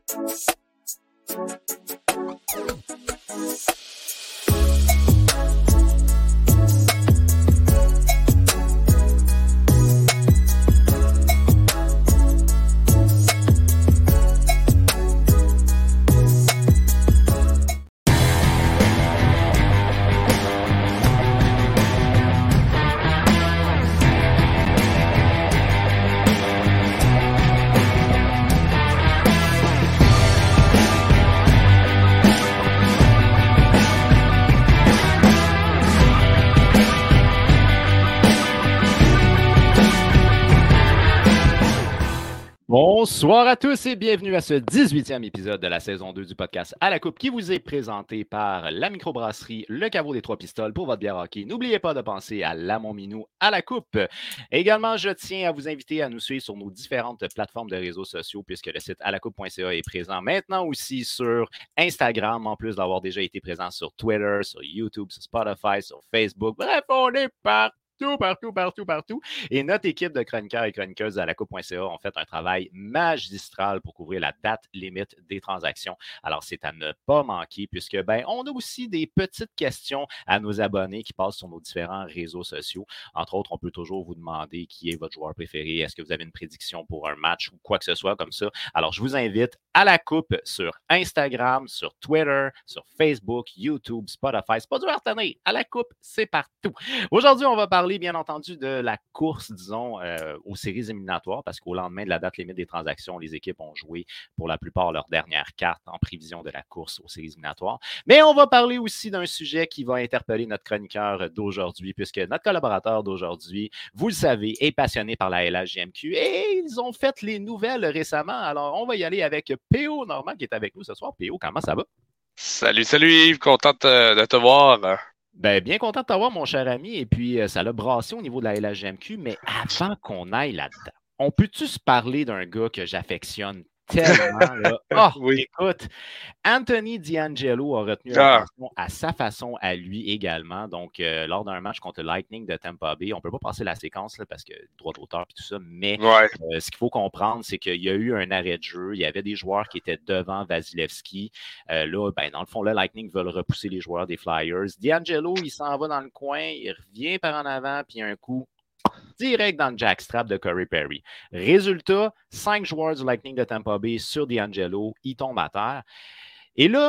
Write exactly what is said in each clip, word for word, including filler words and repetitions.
Bonsoir à tous et bienvenue à ce dix-huitième épisode de la saison deux du podcast À la Coupe qui vous est présenté par la microbrasserie Le Caveau des Trois Pistoles pour votre bière hockey. N'oubliez pas de penser à la Montminou à la Coupe. Également, je tiens à vous inviter à nous suivre sur nos différentes plateformes de réseaux sociaux puisque le site à la coupe point c a est présent maintenant aussi sur Instagram, en plus d'avoir déjà été présent sur Twitter, sur YouTube, sur Spotify, sur Facebook. Bref, on est partout. Partout, partout, partout, partout. Et notre équipe de chroniqueurs et chroniqueuses à la coupe point c a ont fait un travail magistral pour couvrir la date limite des transactions. Alors, c'est à ne pas manquer puisque, ben, on a aussi des petites questions à nos abonnés qui passent sur nos différents réseaux sociaux. Entre autres, on peut toujours vous demander qui est votre joueur préféré. Est-ce que vous avez une prédiction pour un match ou quoi que ce soit comme ça? Alors, je vous invite à la coupe sur Instagram, sur Twitter, sur Facebook, YouTube, Spotify. C'est pas dur à retenir. À la coupe, c'est partout. Aujourd'hui, on va parler bien entendu de la course, disons, euh, aux séries éliminatoires, parce qu'au lendemain de la date limite des transactions, les équipes ont joué pour la plupart leur dernière carte en prévision de la course aux séries éliminatoires. Mais on va parler aussi d'un sujet qui va interpeller notre chroniqueur d'aujourd'hui, puisque notre collaborateur d'aujourd'hui, vous le savez, est passionné par la L H J M Q et ils ont fait les nouvelles récemment. Alors, on va y aller avec P O Normand qui est avec nous ce soir. P O, comment ça va? Salut, salut Yves, content de, de te voir. Ben, bien content de t'avoir, mon cher ami. Et puis, euh, ça l'a brassé au niveau de la L H J M Q. Mais avant qu'on aille là-dedans, on peut-tu se parler d'un gars que j'affectionne tellement? Là? Oh, oui. Écoute, Anthony DeAngelo a retenu ah. attention à sa façon à lui également. Donc, euh, lors d'un match contre le Lightning de Tampa Bay, on ne peut pas passer la séquence là, parce que droit d'auteur et tout ça, mais ouais. euh, ce qu'il faut comprendre, c'est qu'il y a eu un arrêt de jeu. Il y avait des joueurs qui étaient devant Vasilevski. Euh, là, ben, dans le fond, le Lightning veulent repousser les joueurs des Flyers. DeAngelo, il s'en va dans le coin, il revient par en avant, puis un coup direct dans le jackstrap de Corey Perry. Résultat, cinq joueurs du Lightning de Tampa Bay sur DeAngelo, ils tombent à terre. Et là,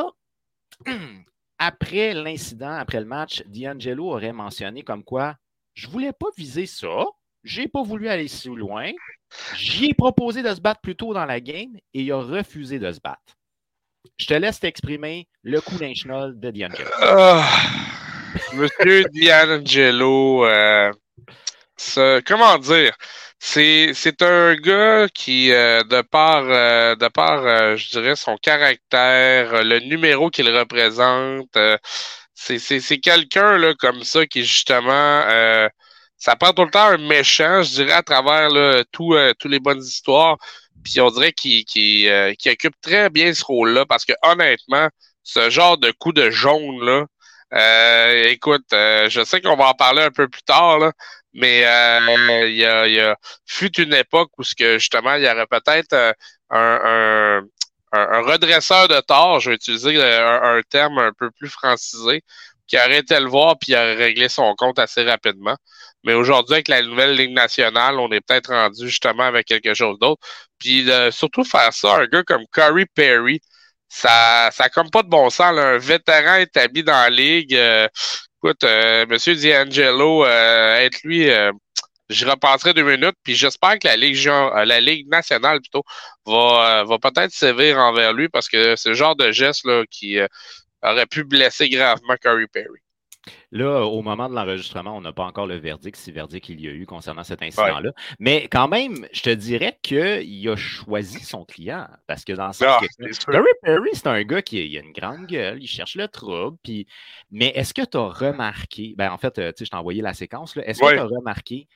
après l'incident, après le match, DeAngelo aurait mentionné comme quoi « Je ne voulais pas viser ça, je n'ai pas voulu aller si loin, j'y ai proposé de se battre plus tôt dans la game et il a refusé de se battre. » Je te laisse t'exprimer le coup d'un chenol de DeAngelo. Oh, Monsieur DeAngelo, euh, ce, comment dire, c'est, c'est un gars qui, euh, de par, euh, de par euh, je dirais, son caractère, le numéro qu'il représente, euh, c'est, c'est, c'est quelqu'un là, comme ça qui, justement, euh, ça prend tout le temps un méchant, je dirais, à travers là, tout, euh, toutes les bonnes histoires. Puis on dirait qu'il, qu'il, euh, qu'il occupe très bien ce rôle-là parce que honnêtement, ce genre de coup de jaune-là, euh, écoute, euh, je sais qu'on va en parler un peu plus tard, là, mais euh, il y a, il y a fut une époque où ce que justement, il y aurait peut-être euh, un, un, un redresseur de tort, je vais utiliser un, un terme un peu plus francisé, qui aurait été le voir puis aurait réglé son compte assez rapidement. Mais aujourd'hui, avec la nouvelle Ligue nationale, on est peut-être rendu justement avec quelque chose d'autre. Puis euh, surtout faire ça, un gars comme Corey Perry, ça ça comme pas de bon sens. Là, un vétéran établi dans la Ligue. Euh, écoute, euh, Monsieur DeAngelo, euh, être lui, euh, je repenserai deux minutes. Puis j'espère que la Ligue euh, la Ligue nationale plutôt va, euh, va peut-être sévir envers lui parce que c'est le genre de geste là, qui euh, aurait pu blesser gravement Corey Perry. Là, au moment de l'enregistrement, on n'a pas encore le verdict, si verdict il y a eu concernant cet incident-là. Ouais. Mais quand même, je te dirais qu'il a choisi son client. Parce que dans le sens ah, que Corey Perry, c'est un gars qui a, il a une grande gueule, il cherche le trouble. Puis... Mais est-ce que tu as remarqué, ben en fait, tu sais, je t'ai envoyé la séquence, là. Est-ce ouais. que tu as remarqué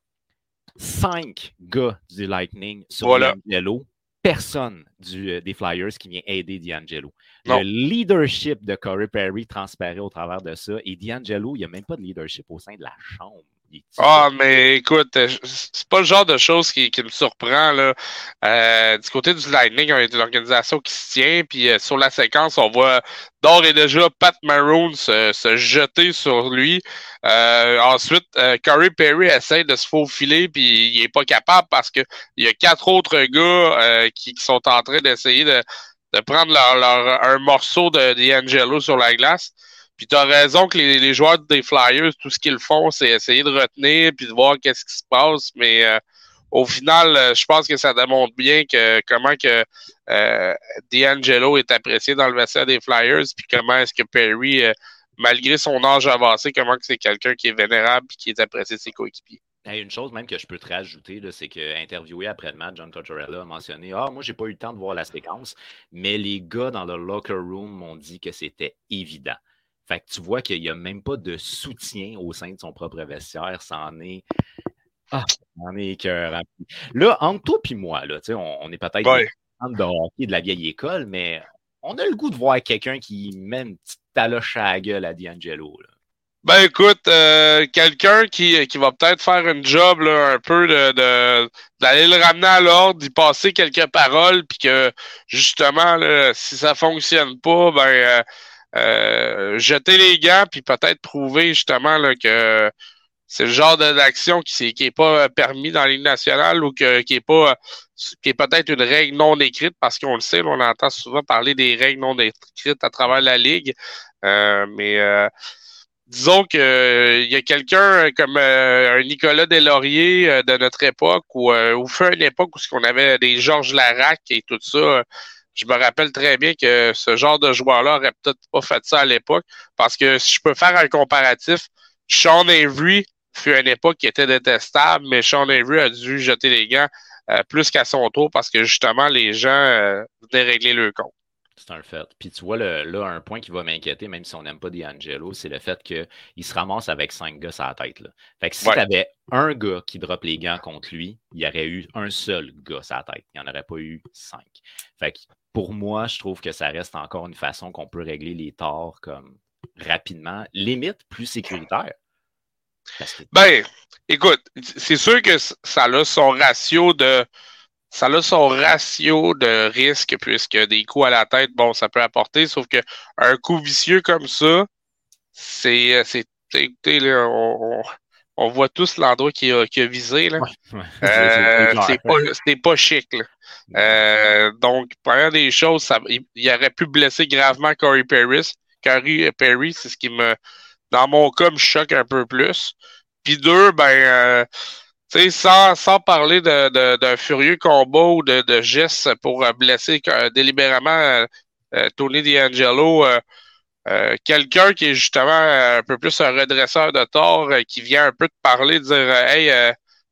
cinq gars du Lightning sur voilà. DeAngelo? Personne du, euh, des Flyers qui vient aider DeAngelo. Non. Le leadership de Corey Perry transparaît au travers de ça. Et DeAngelo, il n'y a même pas de leadership au sein de la chambre. Ah, mais écoute, c'est pas le genre de choses qui, qui me surprend, là. Euh, du côté du Lightning, on est une organisation qui se tient, puis euh, sur la séquence, on voit d'ores et déjà Pat Maroon se, se jeter sur lui. Euh, ensuite, euh, Corey Perry essaie de se faufiler, puis il est pas capable parce que il y a quatre autres gars euh, qui, qui sont en train d'essayer de, de prendre leur, leur un morceau de D'Angelo sur la glace. Puis t'as raison que les, les joueurs des Flyers, tout ce qu'ils font, c'est essayer de retenir puis de voir qu'est-ce qui se passe. Mais euh, au final, euh, je pense que ça démontre bien que comment que euh, D'Angelo est apprécié dans le vestiaire des Flyers, puis comment est-ce que Perry, euh, malgré son âge avancé, comment que c'est quelqu'un qui est vénérable et qui est apprécié de ses coéquipiers. Hey, une chose même que je peux te rajouter, là, c'est que interviewé après le match, John Tortorella a mentionné Ah, moi, j'ai pas eu le temps de voir la séquence, mais les gars dans le locker room m'ont dit que c'était évident. Fait que tu vois qu'il n'y a même pas de soutien au sein de son propre vestiaire. Ça en est. Ah, ça en est écœurant. Là, entre toi et moi, là, on, on est peut-être ouais. de hockey de la vieille école, mais on a le goût de voir quelqu'un qui met une petite taloche à la gueule à D'Angelo. Là. Ben écoute, euh, quelqu'un qui, qui va peut-être faire une job là, un peu de, de d'aller le ramener à l'ordre, d'y passer quelques paroles, puis que justement, là, si ça fonctionne pas, ben euh, Euh, jeter les gants puis peut-être prouver justement là, que c'est le genre d'action qui n'est pas permis dans la Ligue nationale ou que, qui est pas qui est peut-être une règle non écrite parce qu'on le sait, là, on entend souvent parler des règles non écrites à travers la Ligue. Euh, mais euh, disons que il euh, y a quelqu'un comme euh, un Nicolas Deslauriers euh, de notre époque ou euh, ou fait une époque où on avait des Georges Larac et tout ça. Euh, Je me rappelle très bien que ce genre de joueur-là aurait peut-être pas fait ça à l'époque. Parce que si je peux faire un comparatif, Sean Avery fut une époque qui était détestable, mais Sean Avery a dû jeter les gants euh, plus qu'à son tour parce que justement, les gens euh, venaient régler le compte. C'est un fait. Puis tu vois, le, là, un point qui va m'inquiéter, même si on n'aime pas D'Angelo, c'est le fait qu'il se ramasse avec cinq gars à la tête. Là. Fait que si ouais. tu avais un gars qui drop les gants contre lui, il y aurait eu un seul gars à la tête. Il n'y en aurait pas eu cinq. Fait que pour moi, je trouve que ça reste encore une façon qu'on peut régler les torts comme rapidement, limite plus sécuritaire. Que... Ben, écoute, c'est sûr que ça a son ratio de ça a son ratio de risque puisque des coups à la tête, bon, ça peut apporter, sauf que un coup vicieux comme ça, c'est c'est écoutez, là, on, on voit tous l'endroit qui a, qui a visé, là. Ouais, ouais. Euh, c'est pas, c'est pas chic, là. Euh, donc, première des choses, ça, il, il aurait pu blesser gravement Corey Perry. Corey Perry, c'est ce qui me, dans mon cas, me choque un peu plus. Puis deux, ben, euh, tu sais, sans, sans parler de, de, d'un furieux combat ou de, de gestes pour blesser euh, délibérément euh, Tony D'Angelo, euh, euh, quelqu'un qui est justement un peu plus un redresseur de tort, euh, qui vient un peu te parler, dire euh, hey, euh,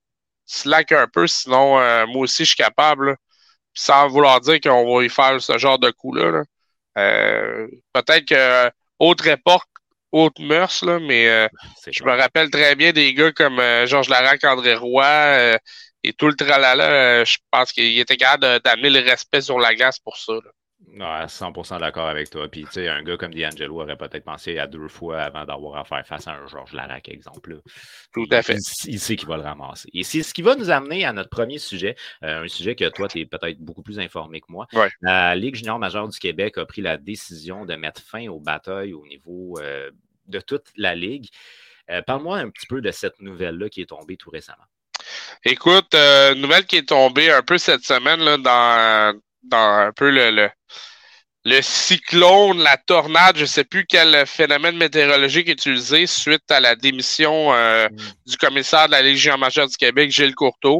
slack un peu, sinon euh, moi aussi je suis capable, là. Sans vouloir dire qu'on va y faire ce genre de coup-là. Là. Euh, peut-être que autre époque, autre mœurs, là, mais euh, je me rappelle très bien des gars comme euh, Georges Larac, André Roy euh, et tout le tralala. Euh, je pense qu'il était capable d'amener le respect sur la glace pour ça. Là. Ouais, cent pour cent d'accord avec toi. Puis, tu sais, un gars comme D'Angelo aurait peut-être pensé à deux fois avant d'avoir à faire face à un Georges Larac, exemple. Là. Tout à fait. Il, il sait qu'il va le ramasser. Et c'est ce qui va nous amener à notre premier sujet, euh, un sujet que toi, tu es peut-être beaucoup plus informé que moi. Ouais. La Ligue junior majeure du Québec a pris la décision de mettre fin aux batailles au niveau euh, de toute la Ligue. Euh, parle-moi un petit peu de cette nouvelle-là qui est tombée tout récemment. Écoute, euh, nouvelle qui est tombée un peu cette semaine là, dans, dans un peu le... le... Le cyclone, la tornade, je ne sais plus quel phénomène météorologique est utilisé suite à la démission euh, mmh. du commissaire de la Ligue junior majeure du Québec, Gilles Courteau.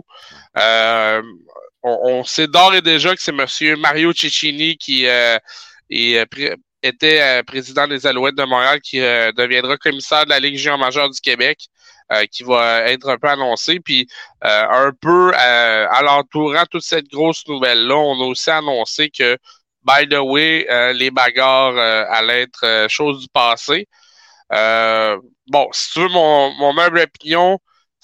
Euh, on, on sait d'ores et déjà que c'est M. Mario Cecchini qui euh, est, pré- était euh, président des Alouettes de Montréal, qui euh, deviendra commissaire de la Ligue junior majeure du Québec, euh, qui va être un peu annoncé. Puis euh, un peu euh, à l'entourant toute cette grosse nouvelle-là, on a aussi annoncé que by the way, euh, les bagarres euh, allaient être euh, chose du passé. Euh, bon, si tu veux mon, mon humble opinion,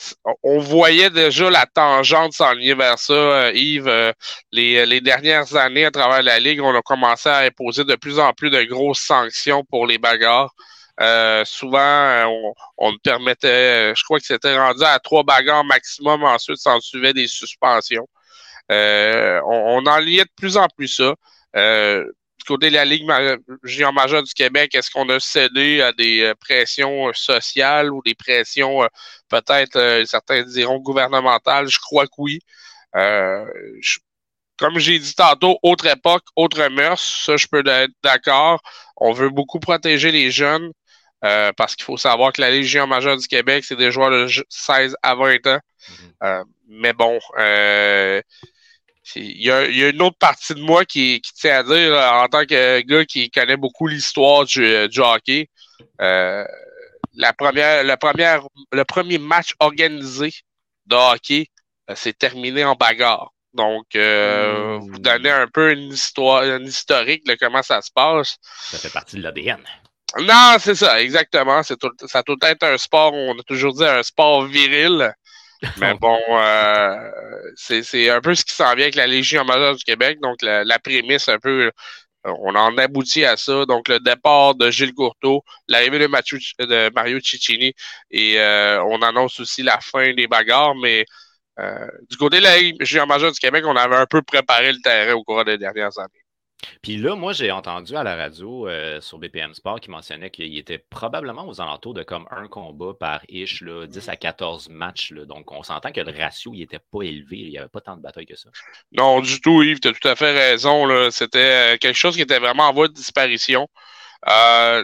on voyait déjà la tangente s'enligner vers ça, euh, Yves. Euh, les, les dernières années, à travers la Ligue, on a commencé à imposer de plus en plus de grosses sanctions pour les bagarres. Euh, souvent, on, on permettait, je crois que c'était rendu à trois bagarres maximum. Ensuite, s'en suivait des suspensions. Euh, on, on enlignait de plus en plus ça. Euh, du côté de la Ligue ma- junior majeure du Québec, est-ce qu'on a cédé à des euh, pressions sociales ou des pressions euh, peut-être, euh, certains diront gouvernementales? Je crois que oui. Euh, je, comme j'ai dit tantôt, autre époque, autre mœurs, ça je peux être d'accord. On veut beaucoup protéger les jeunes euh, parce qu'il faut savoir que la Ligue junior majeure du Québec, c'est des joueurs de seize à vingt ans. Mm-hmm. Euh, mais bon, euh, il y, a, il y a une autre partie de moi qui, qui tient à dire, en tant que gars qui connaît beaucoup l'histoire du, du hockey, euh, la première, la première, le premier match organisé de hockey euh, s'est terminé en bagarre. Donc, euh, mmh. vous donnez un peu une histoire, une historique de comment ça se passe. Ça fait partie de l'A D N. Non, c'est ça, exactement. C'est tout, ça doit être un sport, on a toujours dit un sport viril. Mais bon, euh, c'est, c'est un peu ce qui s'en vient avec la Légion majeure du Québec. Donc, la, la prémisse, un peu, on en aboutit à ça. Donc, le départ de Gilles Courteau, l'arrivée de, Mathieu, de Mario Cicchini, et euh, on annonce aussi la fin des bagarres. Mais euh, du côté de la Légion majeure du Québec, on avait un peu préparé le terrain au cours des dernières années. Puis là, moi, j'ai entendu à la radio euh, sur B P M Sport qui mentionnait qu'il était probablement aux alentours de comme un combat par ish, là, dix à quatorze matchs. Là. Donc, on s'entend que le ratio, il n'était pas élevé. Il n'y avait pas tant de batailles que ça. Non, du tout, Yves. Tu as tout à fait raison. Là. C'était quelque chose qui était vraiment en voie de disparition. Euh,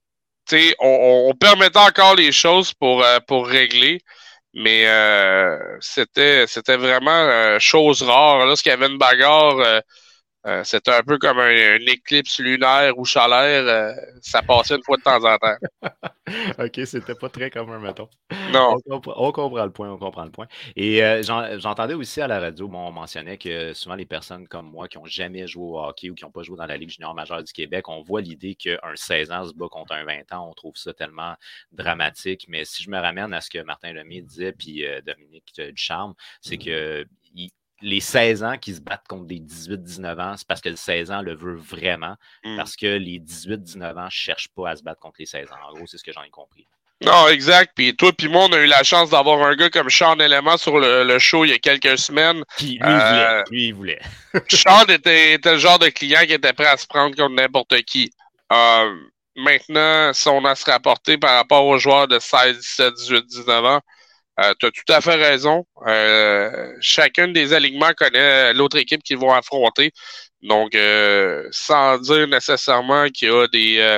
on, on permettait encore les choses pour, euh, pour régler. Mais euh, c'était c'était vraiment euh, chose rare. Lorsqu'il y avait une bagarre, euh, euh, c'était un peu comme un, un éclipse lunaire ou solaire. Euh, ça passait une fois de temps en temps. OK, c'était pas très commun, mettons. Non. On comprend, on comprend le point, on comprend le point. Et euh, j'en, j'entendais aussi à la radio, bon, on mentionnait que souvent les personnes comme moi qui n'ont jamais joué au hockey ou qui n'ont pas joué dans la Ligue junior majeure du Québec, on voit l'idée qu'un seize ans se bat contre un vingt ans, on trouve ça tellement dramatique. Mais si je me ramène à ce que Martin Lemay disait, puis euh, Dominique Ducharme, c'est que il, les seize ans qui se battent contre des dix-huit dix-neuf ans, c'est parce que le seize ans le veut vraiment, mm. parce que les dix-huit dix-neuf ans ne cherchent pas à se battre contre les seize ans. En gros, c'est ce que j'en ai compris. Non, exact. Puis toi puis moi, on a eu la chance d'avoir un gars comme Sean Element sur le, le show il y a quelques semaines. Puis lui, il voulait. Euh, lui, il voulait. Sean était, était le genre de client qui était prêt à se prendre contre n'importe qui. Euh, maintenant, si on a à se rapporter par rapport aux joueurs de seize, dix-sept, dix-huit, dix-neuf ans, Euh, tu as tout à fait raison. Euh, chacun des alignements connaît l'autre équipe qu'ils vont affronter. Donc, euh, sans dire nécessairement qu'il y a des, euh,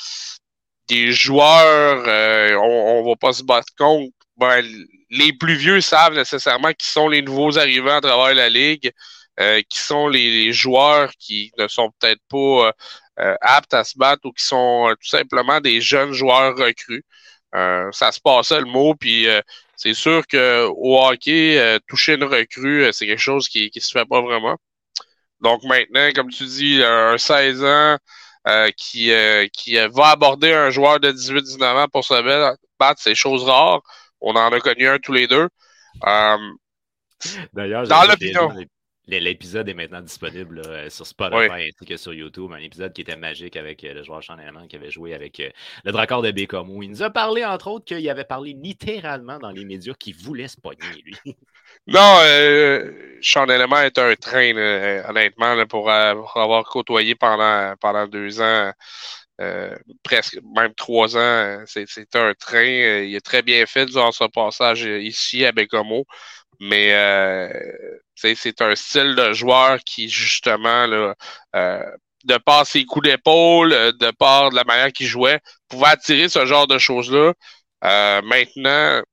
des joueurs, euh, on, on va pas se battre contre. Ben, les plus vieux savent nécessairement qui sont les nouveaux arrivants à travers la Ligue, euh, qui sont les, les joueurs qui ne sont peut-être pas euh, aptes à se battre ou qui sont euh, tout simplement des jeunes joueurs recrues. Euh, ça se passait le mot, puis euh, c'est sûr qu'au hockey, euh, toucher une recrue, euh, c'est quelque chose qui qui se fait pas vraiment. Donc maintenant, comme tu dis, un seize ans euh, qui euh, qui va aborder un joueur de dix-huit dix-neuf ans pour se battre, c'est chose rare. On en a connu un tous les deux. Euh, D'ailleurs, dans l'opinion. L'épisode est maintenant disponible là, sur Spotify oui. ainsi que sur YouTube. Un épisode qui était magique avec euh, le joueur Sean Element qui avait joué avec euh, le Dracard de Bécomo. Il nous a parlé, entre autres, qu'il avait parlé littéralement dans les médias qu'il voulait se pogner, lui. Non, euh, Sean Element est un train, là, honnêtement, là, pour, euh, pour avoir côtoyé pendant, pendant deux ans, euh, presque même trois ans. C'est, c'est un train. Il est très bien fait durant son passage ici à Bécomo. Mais euh, c'est un style de joueur qui, justement, là, euh, de par ses coups d'épaule, de par de la manière qu'il jouait, pouvait attirer ce genre de choses-là. Euh, maintenant,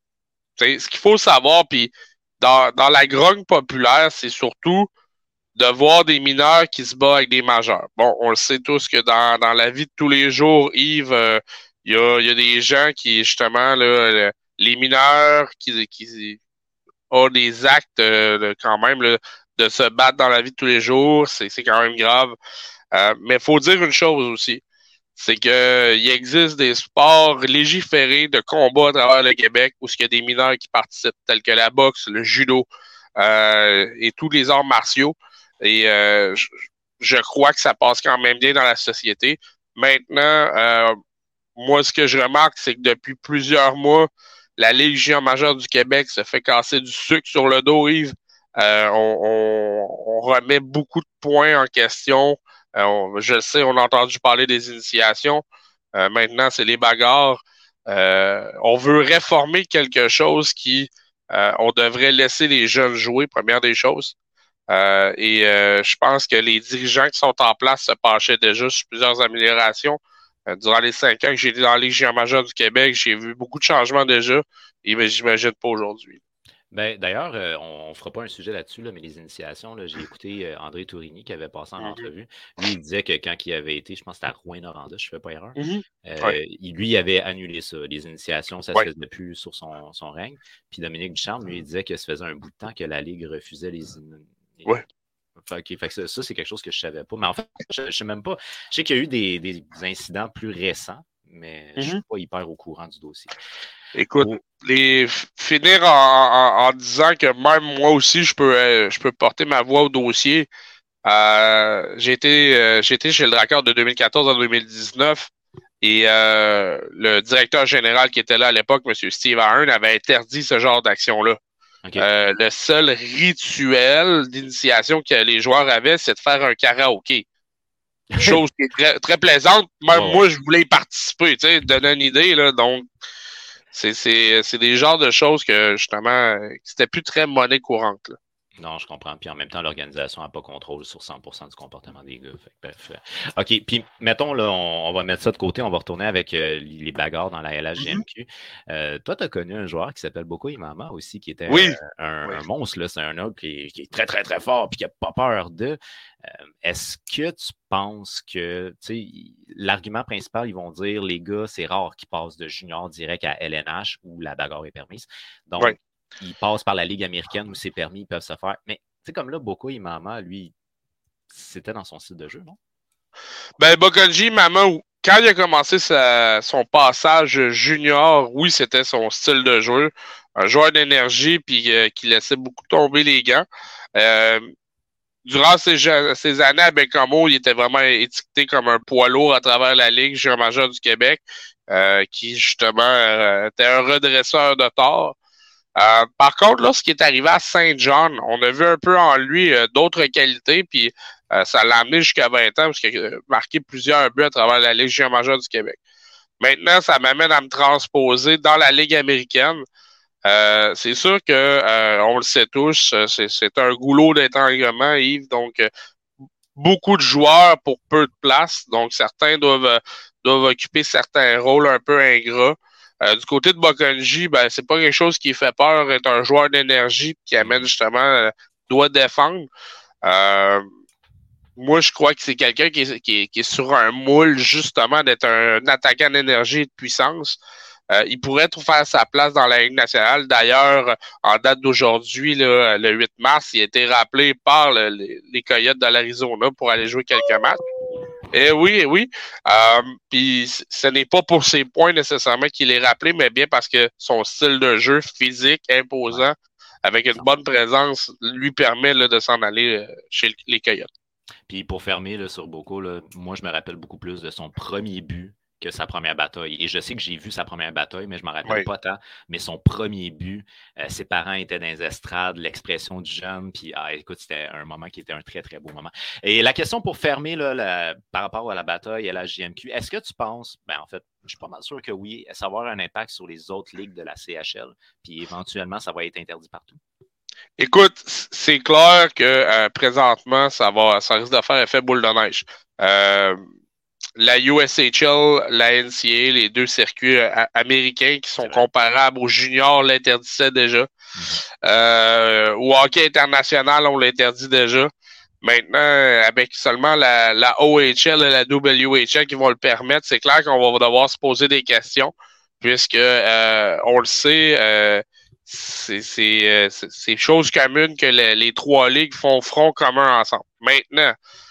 ce qu'il faut savoir, puis dans, dans la grogne populaire, c'est surtout de voir des mineurs qui se battent avec des majeurs. Bon, on le sait tous que dans, dans la vie de tous les jours, Yves, il euh, y, a, y a des gens qui, justement, là, les mineurs qui... qui ont des actes euh, quand même là, de se battre dans la vie de tous les jours, c'est, c'est quand même grave. Euh, mais il faut dire une chose aussi, c'est que il existe des sports légiférés de combat à travers le Québec où il y a des mineurs qui participent, tels que la boxe, le judo euh, et tous les arts martiaux. Et euh, je, je crois que ça passe quand même bien dans la société. Maintenant, euh, moi, ce que je remarque, c'est que depuis plusieurs mois, la Ligue junior majeure du Québec se fait casser du sucre sur le dos, Yves. Euh, on, on, on remet beaucoup de points en question. Euh, on, je le sais, on a entendu parler des initiations. Euh, maintenant, c'est les bagarres. Euh, on veut réformer quelque chose qui, euh, on devrait laisser les jeunes jouer, première des choses. Euh, et euh, je pense que les dirigeants qui sont en place se penchaient déjà sur plusieurs améliorations. Euh, durant les cinq ans que j'ai été dans la Ligue junior majeure du Québec, j'ai vu beaucoup de changements déjà, et ben, j'imagine pas aujourd'hui. Ben, d'ailleurs, euh, on ne fera pas un sujet là-dessus, là, mais les initiations, là, j'ai écouté euh, André Tourigny qui avait passé en mm-hmm. entrevue. Lui, il disait que quand il avait été, je pense que c'était à Rouyn-Noranda, je ne fais pas erreur, mm-hmm. euh, ouais. il, lui, il avait annulé ça. Les initiations, ça ne ouais. se faisait plus sur son, son règne. Puis Dominique Ducharme, lui, il disait que ça faisait un bout de temps que la Ligue refusait les... les... Ouais. Fait, okay, fait que ça, ça, c'est quelque chose que je ne savais pas. Mais en fait, je ne sais même pas. Je sais qu'il y a eu des, des incidents plus récents, mais mm-hmm. je ne suis pas hyper au courant du dossier. Écoute, oh. les finir en, en, en disant que même moi aussi, je peux euh, je peux porter ma voix au dossier. Euh, j'ai été euh, j'ai été chez le Drakkar de deux mille quatorze à deux mille dix-neuf et euh, le directeur général qui était là à l'époque, M. Steve Ahern, avait interdit ce genre d'action-là. Okay. Euh, le seul rituel d'initiation que les joueurs avaient, c'est de faire un karaoké. Chose qui est très, très plaisante. Même oh. moi, je voulais y participer, tu sais, donner une idée, là, donc C'est, c'est, c'est des genres de choses que, justement, c'était plus très monnaie courante. Là. Non, je comprends. Puis en même temps, l'organisation n'a pas contrôle sur cent pour cent du comportement des gars. Fait, bref. OK. Puis mettons, là, on, on va mettre ça de côté. On va retourner avec euh, les bagarres dans la L H J M Q. Mm-hmm. Euh, toi, tu as connu un joueur qui s'appelle Boko Imama aussi, qui était oui. euh, un, oui. un monstre. Là. C'est un homme qui, qui est très, très, très fort et qui n'a pas peur de. Euh, est-ce que tu penses que, tu sais, l'argument principal, ils vont dire, les gars, c'est rare qu'ils passent de junior direct à L N H où la bagarre est permise. Donc, oui. ils passent par la Ligue américaine où c'est permis, ils peuvent se faire. Mais, tu sais, comme là, Boko Imama, lui, c'était dans son style de jeu, non? Ben, Bokonji Imama, quand il a commencé sa, son passage junior, oui, c'était son style de jeu. Un joueur d'énergie, puis euh, qui laissait beaucoup tomber les gants. Euh, Durant ces, ces années à Bécamo, il était vraiment étiqueté comme un poids lourd à travers la Ligue junior majeure du Québec, euh, qui justement euh, était un redresseur de tort. Euh, par contre, lorsqu'il est arrivé à Saint-John, on a vu un peu en lui euh, d'autres qualités, puis euh, ça l'a amené jusqu'à vingt ans, parce qu'il a marqué plusieurs buts à travers la Ligue junior majeure du Québec. Maintenant, ça m'amène à me transposer dans la Ligue américaine. Euh, c'est sûr que euh, on le sait tous, c'est, c'est un goulot d'étranglement, Yves, donc euh, beaucoup de joueurs pour peu de place, donc certains doivent doivent occuper certains rôles un peu ingrats. Euh, du côté de Bokonji, ben c'est pas quelque chose qui fait peur, est un joueur d'énergie qui amène justement euh, doit défendre. Euh, moi, je crois que c'est quelqu'un qui est, qui est, qui est sur un moule justement d'être un, un attaquant d'énergie et de puissance. Euh, il pourrait tout faire sa place dans la Ligue nationale. D'ailleurs, en date d'aujourd'hui, là, le huit mars, il a été rappelé par le, les, les Coyotes de l'Arizona pour aller jouer quelques matchs. Et oui, et oui. Euh, puis ce n'est pas pour ses points nécessairement qu'il est rappelé, mais bien parce que son style de jeu physique, imposant, avec une bonne présence, lui permet là, de s'en aller chez les Coyotes. Puis pour fermer là, sur Boko, là, moi, je me rappelle beaucoup plus de son premier but que sa première bataille. Et je sais que j'ai vu sa première bataille, mais je ne m'en rappelle oui. pas tant. Mais son premier but, euh, ses parents étaient dans les estrades, l'expression du jeune, puis ah, écoute, c'était un moment qui était un très, très beau moment. Et la question pour fermer là, la, par rapport à la bataille à la J M Q, est-ce que tu penses, ben en fait, je suis pas mal sûr que oui, ça va avoir un impact sur les autres ligues de la C H L, puis éventuellement, ça va être interdit partout? Écoute, c'est clair que euh, présentement, ça va, ça risque de faire effet boule de neige. Euh, La U S H L, la N C A A, les deux circuits euh, américains qui sont comparables aux juniors l'interdisaient déjà. Mm-hmm. Euh, au hockey international, on l'interdit déjà. Maintenant, avec seulement la, la O H L et la W H L qui vont le permettre, c'est clair qu'on va devoir se poser des questions, puisque euh, on le sait, euh, c'est, c'est, c'est, c'est chose commune que les, les trois ligues font front commun ensemble. Maintenant,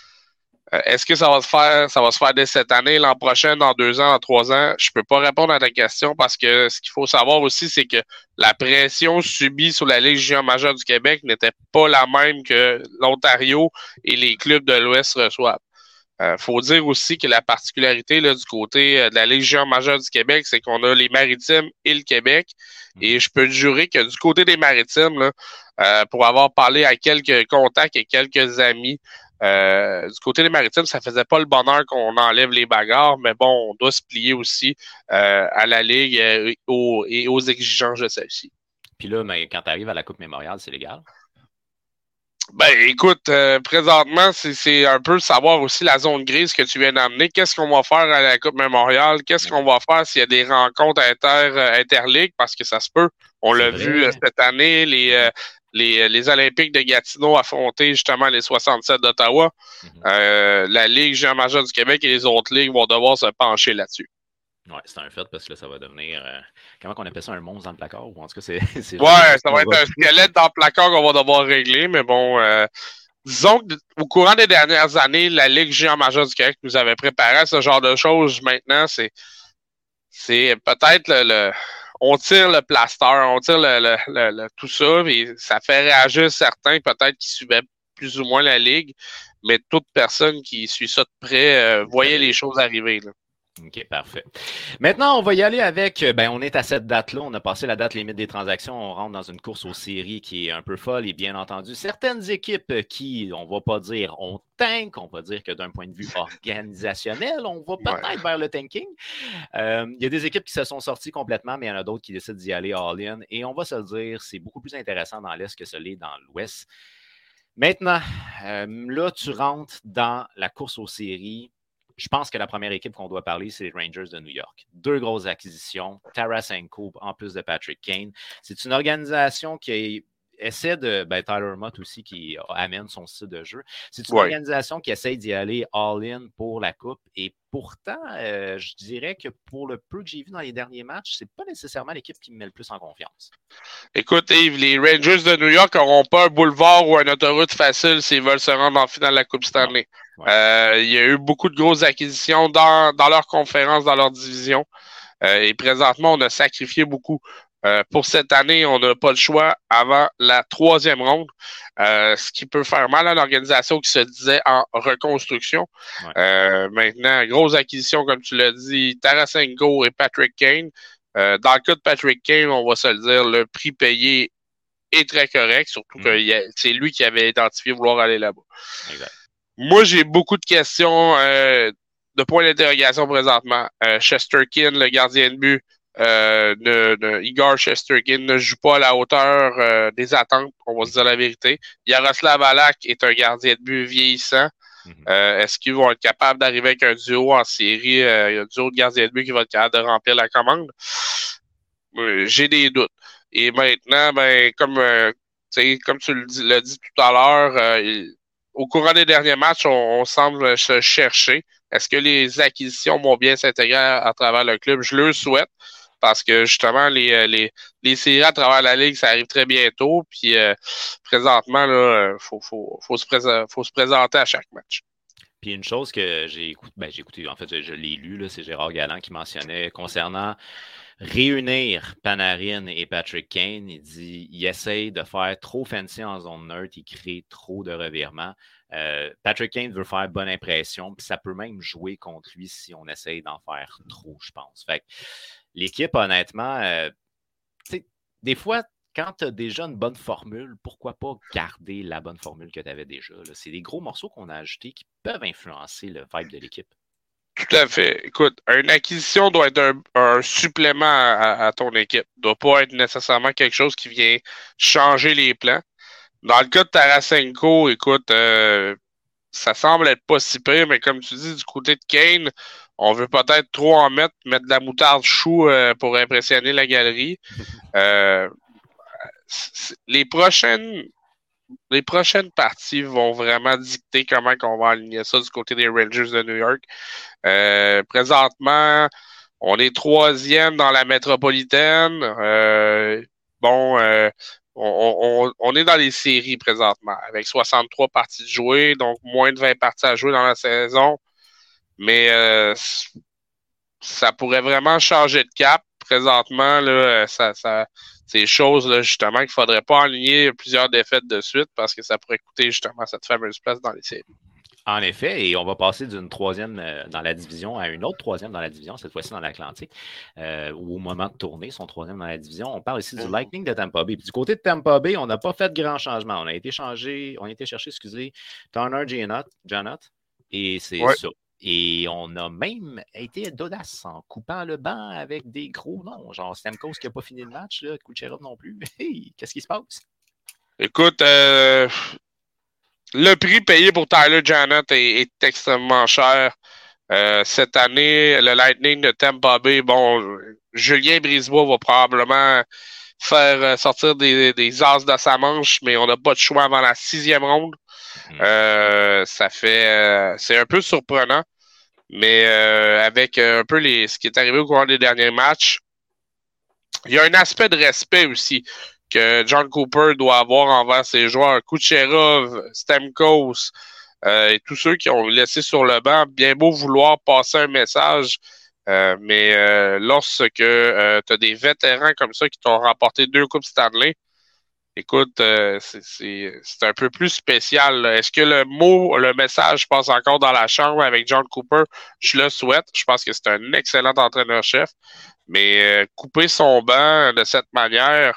est-ce que ça va se faire, ça va se faire dès cette année, l'an prochain, dans deux ans, dans trois ans? Je peux pas répondre à ta question parce que ce qu'il faut savoir aussi, c'est que la pression subie sur la Ligue junior majeure du Québec n'était pas la même que l'Ontario et les clubs de l'Ouest reçoivent. Euh, faut dire aussi que la particularité là, du côté euh, de la Ligue junior majeure du Québec, c'est qu'on a les Maritimes et le Québec. Et je peux te jurer que du côté des Maritimes, là, euh, pour avoir parlé à quelques contacts et quelques amis, euh, du côté des Maritimes, ça faisait pas le bonheur qu'on enlève les bagarres, mais bon, on doit se plier aussi euh, à la Ligue euh, et, aux, et aux exigences de celle-ci. Puis là, mais quand tu arrives à la Coupe Mémoriale, c'est légal? Ben, écoute, euh, présentement, c'est, c'est un peu savoir aussi la zone grise que tu viens d'amener. Qu'est-ce qu'on va faire à la Coupe Mémoriale? Qu'est-ce qu'on va faire s'il y a des rencontres inter, euh, interligues? Parce que ça se peut. On c'est l'a vrai. vu euh, cette année, les, euh, les, les Olympiques de Gatineau affronter justement les soixante-sept d'Ottawa. Mm-hmm. Euh, la Ligue junior majeure du Québec et les autres ligues vont devoir se pencher là-dessus. Oui, c'est un fait parce que là, ça va devenir. Euh, comment on appelle ça, un monstre dans le placard? Ou en tout cas, c'est. c'est ouais, ça va être un squelette dans le placard qu'on va devoir régler, mais bon. Euh, disons qu'au courant des dernières années, la Ligue junior majeure du Québec nous avait préparé à ce genre de choses. Maintenant, c'est. C'est peut-être le. le on tire le plaster, on tire le, le, le, le tout ça, et ça fait réagir certains, peut-être, qui suivaient plus ou moins la Ligue, mais toute personne qui suit ça de près euh, voyait les choses arriver, là. OK, parfait. Maintenant, on va y aller avec, ben, on est à cette date-là, on a passé la date limite des transactions, on rentre dans une course aux séries qui est un peu folle et bien entendu, certaines équipes qui, on va pas dire on tank, on va dire que d'un point de vue organisationnel, on va peut-être ouais. vers le tanking. Euh, il y a des équipes qui se sont sorties complètement, mais il y en a d'autres qui décident d'y aller all-in et on va se le dire, c'est beaucoup plus intéressant dans l'Est que ce l'est dans l'Ouest. Maintenant, euh, là, tu rentres dans la course aux séries. Je pense que la première équipe qu'on doit parler, c'est les Rangers de New York. Deux grosses acquisitions, Tarasenko en plus de Patrick Kane. C'est une organisation qui essaie de... Ben, Tyler Mott aussi qui amène son style de jeu. C'est une ouais. organisation qui essaie d'y aller all-in pour la Coupe. Et pourtant, euh, je dirais que pour le peu que j'ai vu dans les derniers matchs, c'est pas nécessairement l'équipe qui me met le plus en confiance. Écoute, Yves, les Rangers de New York n'auront pas un boulevard ou une autoroute facile s'ils veulent se rendre en finale de la Coupe Stanley. Ouais. Euh, il y a eu beaucoup de grosses acquisitions dans, dans leur conférence, dans leur division. Euh, et présentement, on a sacrifié beaucoup. Euh, pour cette année, on n'a pas le choix avant la troisième ronde, euh, ce qui peut faire mal à l'organisation qui se disait en reconstruction. Ouais. Euh, maintenant, grosse acquisition, comme tu l'as dit, Tarasenko et Patrick Kane. Euh, dans le cas de Patrick Kane, on va se le dire, le prix payé est très correct, surtout mmh. que c'est lui qui avait identifié vouloir aller là-bas. Exact. Moi, j'ai beaucoup de questions, euh, de points d'interrogation présentement. Euh, Shesterkin, le gardien de but, euh, de, de Igor Shesterkin, ne joue pas à la hauteur euh, des attentes, on va se dire la vérité. Yaroslav Halak est un gardien de but vieillissant. Mm-hmm. Euh, est-ce qu'ils vont être capables d'arriver avec un duo en série, euh, un duo de gardiens de but qui va être capable de remplir la commande? Euh, j'ai des doutes. Et maintenant, ben, comme, euh, comme tu le dis, l'as dit tout à l'heure, euh, il, au courant des derniers matchs, on, on semble se chercher. Est-ce que les acquisitions vont bien s'intégrer à, à travers le club? Je le souhaite parce que justement, les, les, les séries à travers la Ligue, ça arrive très bientôt. Puis euh, présentement, il faut, faut, faut, se pré- faut se présenter à chaque match. Puis une chose que j'ai écouté, ben j'ai écouté, en fait, je, je l'ai lu, là, c'est Gérard Galland qui mentionnait concernant réunir Panarin et Patrick Kane. Il dit il essaye de faire trop fancy en zone neutre, il crée trop de revirements. Euh, Patrick Kane veut faire bonne impression, puis ça peut même jouer contre lui si on essaye d'en faire trop, je pense. Fait que l'équipe, honnêtement, euh, des fois, quand tu as déjà une bonne formule, pourquoi pas garder la bonne formule que tu avais déjà? Là? C'est des gros morceaux qu'on a ajoutés qui peuvent influencer le vibe de l'équipe. Tout à fait. Écoute, une acquisition doit être un, un supplément à, à ton équipe. Ne doit pas être nécessairement quelque chose qui vient changer les plans. Dans le cas de Tarasenko, écoute, euh, ça semble être pas si pire, mais comme tu dis, du côté de Kane, on veut peut-être trop en mettre, mettre de la moutarde chou euh, pour impressionner la galerie. Euh, les prochaines les prochaines parties vont vraiment dicter comment on va aligner ça du côté des Rangers de New York. Euh, présentement, on est troisième dans la métropolitaine. Euh, bon, euh, on, on, on est dans les séries présentement, avec soixante-trois parties de jouer, donc moins de vingt parties à jouer dans la saison. Mais euh, ça pourrait vraiment changer de cap. Présentement, là, ça, ça, c'est chose là, justement qu'il ne faudrait pas aligner plusieurs défaites de suite parce que ça pourrait coûter justement cette fameuse place dans les séries. En effet, et on va passer d'une troisième euh, dans la division à une autre troisième dans la division, cette fois-ci dans l'Atlantique, euh, où au moment de tourner, son troisième dans la division. On parle ici du Lightning de Tampa Bay. Puis du côté de Tampa Bay, on n'a pas fait de grands changements. On a été changé, on a été chercher, excusez, Turner Janot, et c'est Ouais. ça. Et on a même été d'audace en coupant le banc avec des gros noms, genre Stamkos qui n'a pas fini le match, là, Kucherov non plus. Hey, qu'est-ce qui se passe? Écoute, euh, le prix payé pour Tyler Janot est, est extrêmement cher. Euh, cette année, le Lightning de Tampa Bay, bon, Julien Brisebois va probablement faire sortir des, des as de sa manche, mais on n'a pas de choix avant la sixième ronde. Mm. Euh, ça fait, euh, c'est un peu surprenant, mais euh, avec un peu les, ce qui est arrivé au cours des derniers matchs, il y a un aspect de respect aussi que John Cooper doit avoir envers ses joueurs. Kucherov, Stamkos euh, et tous ceux qui ont laissé sur le banc, bien beau vouloir passer un message, euh, mais euh, lorsque euh, tu as des vétérans comme ça qui t'ont remporté deux Coupes Stanley, écoute, euh, c'est, c'est, c'est un peu plus spécial. Là. Est-ce que le mot, le message passe encore dans la chambre avec John Cooper? Je le souhaite. Je pense que c'est un excellent entraîneur-chef. Mais euh, couper son banc de cette manière,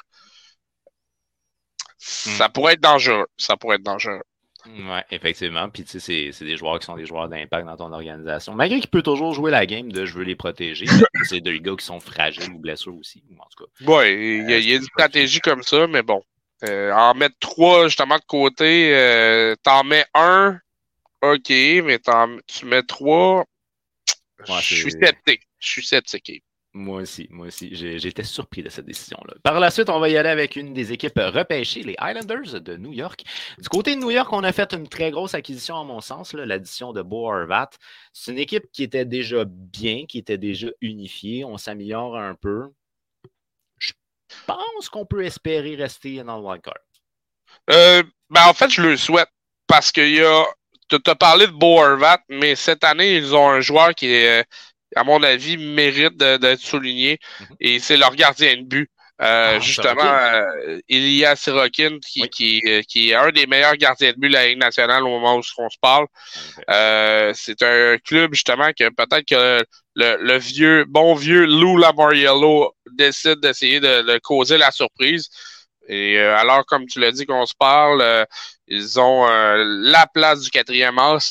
ça pourrait être dangereux. Ça pourrait être dangereux. Oui, effectivement. Puis, tu sais, c'est, c'est des joueurs qui sont des joueurs d'impact dans ton organisation. Malgré qu'il peut toujours jouer la game de je veux les protéger. C'est des gars qui sont fragiles ou blessés aussi. En tout cas. Oui, il y a, euh, y a une stratégie comme ça, mais bon. Euh, en mettre trois, justement, de côté, euh, t'en mets un, OK, mais t'en, tu mets trois, ouais, je suis sceptique. Je suis sceptique. Moi aussi, moi aussi. J'ai, j'étais surpris de cette décision-là. Par la suite, on va y aller avec une des équipes repêchées, les Islanders de New York. Du côté de New York, on a fait une très grosse acquisition, à mon sens, là, l'addition de Bo Horvat. C'est une équipe qui était déjà bien, qui était déjà unifiée. On s'améliore un peu. Je pense qu'on peut espérer rester dans le wildcard. Euh, ben en fait, je le souhaite parce qu'il y a. Tu as parlé de Bo Horvat, mais cette année, ils ont un joueur qui est, à mon avis, mérite de, d'être souligné, mm-hmm. et c'est leur gardien de but. Euh, ah, justement, euh, Ilya Sorokin, qui, oui. qui, qui est un des meilleurs gardiens de but de la Ligue nationale au moment où on se parle. Okay. Euh, c'est un club, justement, que peut-être que le, le vieux, bon vieux Lou Lamoriello décide d'essayer de, de causer la surprise. Et euh, alors, comme tu l'as dit qu'on se parle, euh, ils ont euh, la place du quatrième as.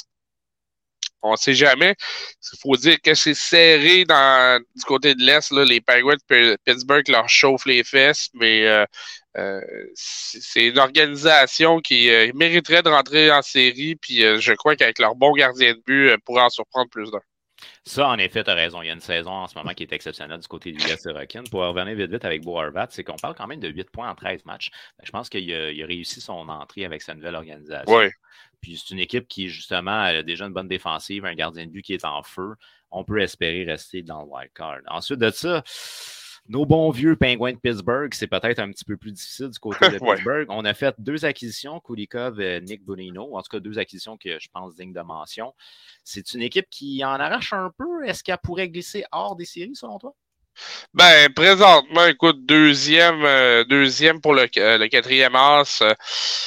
On ne sait jamais. Il faut dire que c'est serré dans, du côté de l'Est. Là, les Penguins de Pittsburgh leur chauffent les fesses, mais euh, euh, c'est une organisation qui euh, mériterait de rentrer en série. Puis euh, je crois qu'avec leur bon gardien de but, euh, pourrait en surprendre plus d'un. Ça, en effet, tu as raison. Il y a une saison en ce moment qui est exceptionnelle du côté d'Ilya Sorokin. Pour revenir vite vite avec Bo Horvat, c'est qu'on parle quand même de huit points en treize matchs. Je pense qu'il a, il a réussi son entrée avec sa nouvelle organisation. Oui. Puis c'est une équipe qui, justement, a déjà une bonne défensive, un gardien de but qui est en feu. On peut espérer rester dans le wildcard. Ensuite de ça, nos bons vieux Pingouins de Pittsburgh, c'est peut-être un petit peu plus difficile du côté de ouais. Pittsburgh. On a fait deux acquisitions, Kulikov et Nick Bonino. En tout cas, deux acquisitions que je pense dignes de mention. C'est une équipe qui en arrache un peu. Est-ce qu'elle pourrait glisser hors des séries, selon toi? Ben, présentement, écoute, deuxième, euh, deuxième pour le, euh, le quatrième as. Euh,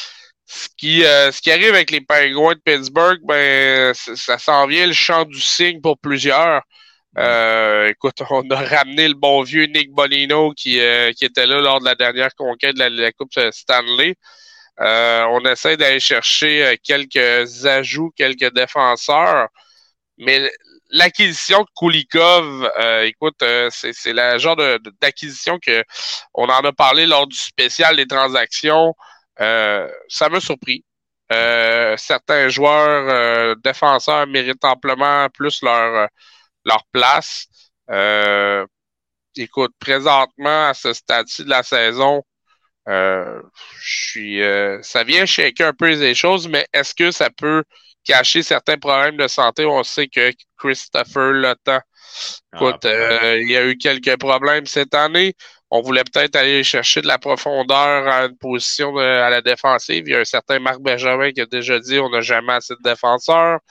ce qui, euh, ce qui arrive avec les Penguins de Pittsburgh, ben, ça, ça s'en vient le champ du signe pour plusieurs. Euh, écoute, on a ramené le bon vieux Nick Bonino qui, euh, qui était là lors de la dernière conquête de la, de la Coupe Stanley. Euh, on essaie d'aller chercher quelques ajouts, quelques défenseurs, mais l'acquisition de Kulikov, euh, écoute, euh, c'est, c'est le genre de, de, d'acquisition que on en a parlé lors du spécial des transactions. Euh, ça m'a surpris. Euh, certains joueurs euh, défenseurs méritent amplement plus leur leur place. Euh, écoute, présentement, à ce stade-ci de la saison, euh, je suis, euh, ça vient shaker un peu les choses, mais est-ce que ça peut cacher certains problèmes de santé? On sait que Christopher Letang, écoute, ah, euh, il y a eu quelques problèmes cette année. On voulait peut-être aller chercher de la profondeur à une position de, à la défensive. Il y a un certain Marc Benjamin qui a déjà dit on n'a jamais assez de défenseurs.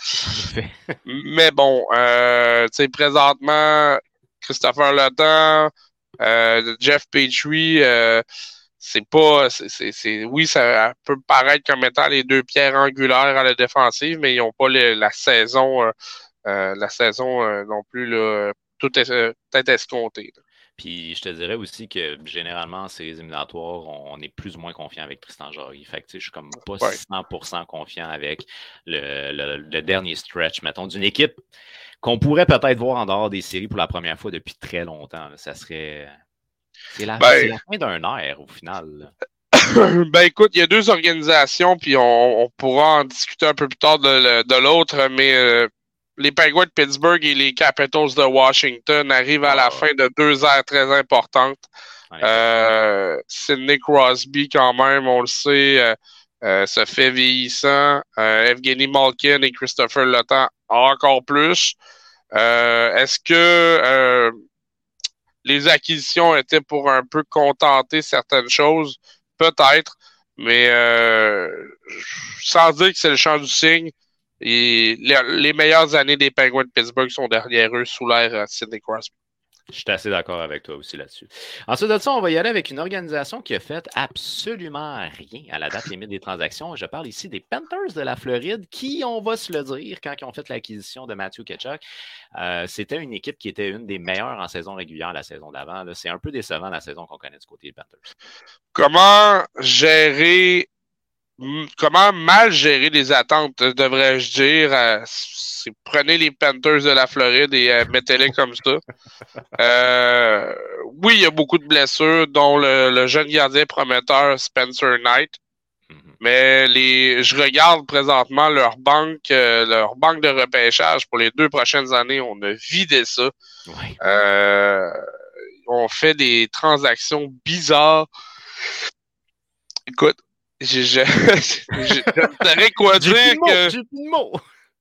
Mais bon, euh, tu sais, présentement, Christopher Letang, euh, Jeff Petrie, euh, c'est pas, c'est, c'est, c'est, oui, ça peut paraître comme étant les deux pierres angulaires à la défensive, mais ils n'ont pas le, la saison, euh, euh, la saison euh, non plus là, tout est euh, peut-être escompté. Là. Puis je te dirais aussi que généralement, ces éliminatoires, on est plus ou moins confiant avec Tristan Jarry. Fait que je suis comme pas Ouais. cent pour cent confiant avec le, le, le dernier stretch, mettons, d'une équipe qu'on pourrait peut-être voir en dehors des séries pour la première fois depuis très longtemps. Là. Ça serait. C'est la, Ben, c'est la fin d'un ère au final. ben écoute, il y a deux organisations, puis on, on pourra en discuter un peu plus tard de, de l'autre, mais euh, les Penguins de Pittsburgh et les Capitals de Washington arrivent à la Oh. fin de deux ères très importantes. Euh, Sidney Crosby, quand même, on le sait, euh, euh, se fait vieillissant. Euh, Evgeny Malkin et Christopher Letang encore plus. Euh, est-ce que euh, les acquisitions étaient pour un peu contenter certaines choses? Peut-être, mais euh, sans dire que c'est le champ du signe, et les, les meilleures années des Penguins de Pittsburgh sont derrière eux sous l'ère euh, Sidney Crosby. Je suis assez d'accord avec toi aussi là-dessus. Ensuite de ça, on va y aller avec une organisation qui a fait absolument rien à la date limite des transactions. Je parle ici des Panthers de la Floride qui, on va se le dire, quand ils ont fait l'acquisition de Matthew Tkachuk, euh, c'était une équipe qui était une des meilleures en saison régulière la saison d'avant. Là. C'est un peu décevant la saison qu'on connaît du côté des Panthers. Comment gérer Comment mal gérer les attentes, devrais-je dire? Euh, prenez les Panthers de la Floride et euh, mettez-les comme ça. Euh, oui, il y a beaucoup de blessures, dont le, le jeune gardien prometteur Spencer Knight. Mm-hmm. Mais les, je regarde présentement leur banque, euh, leur banque de repêchage pour les deux prochaines années. On a vidé ça. Ouais. Euh, on fait des transactions bizarres. Écoute, Je, je, je, je ne saurais quoi dire que j'ai plus de mots.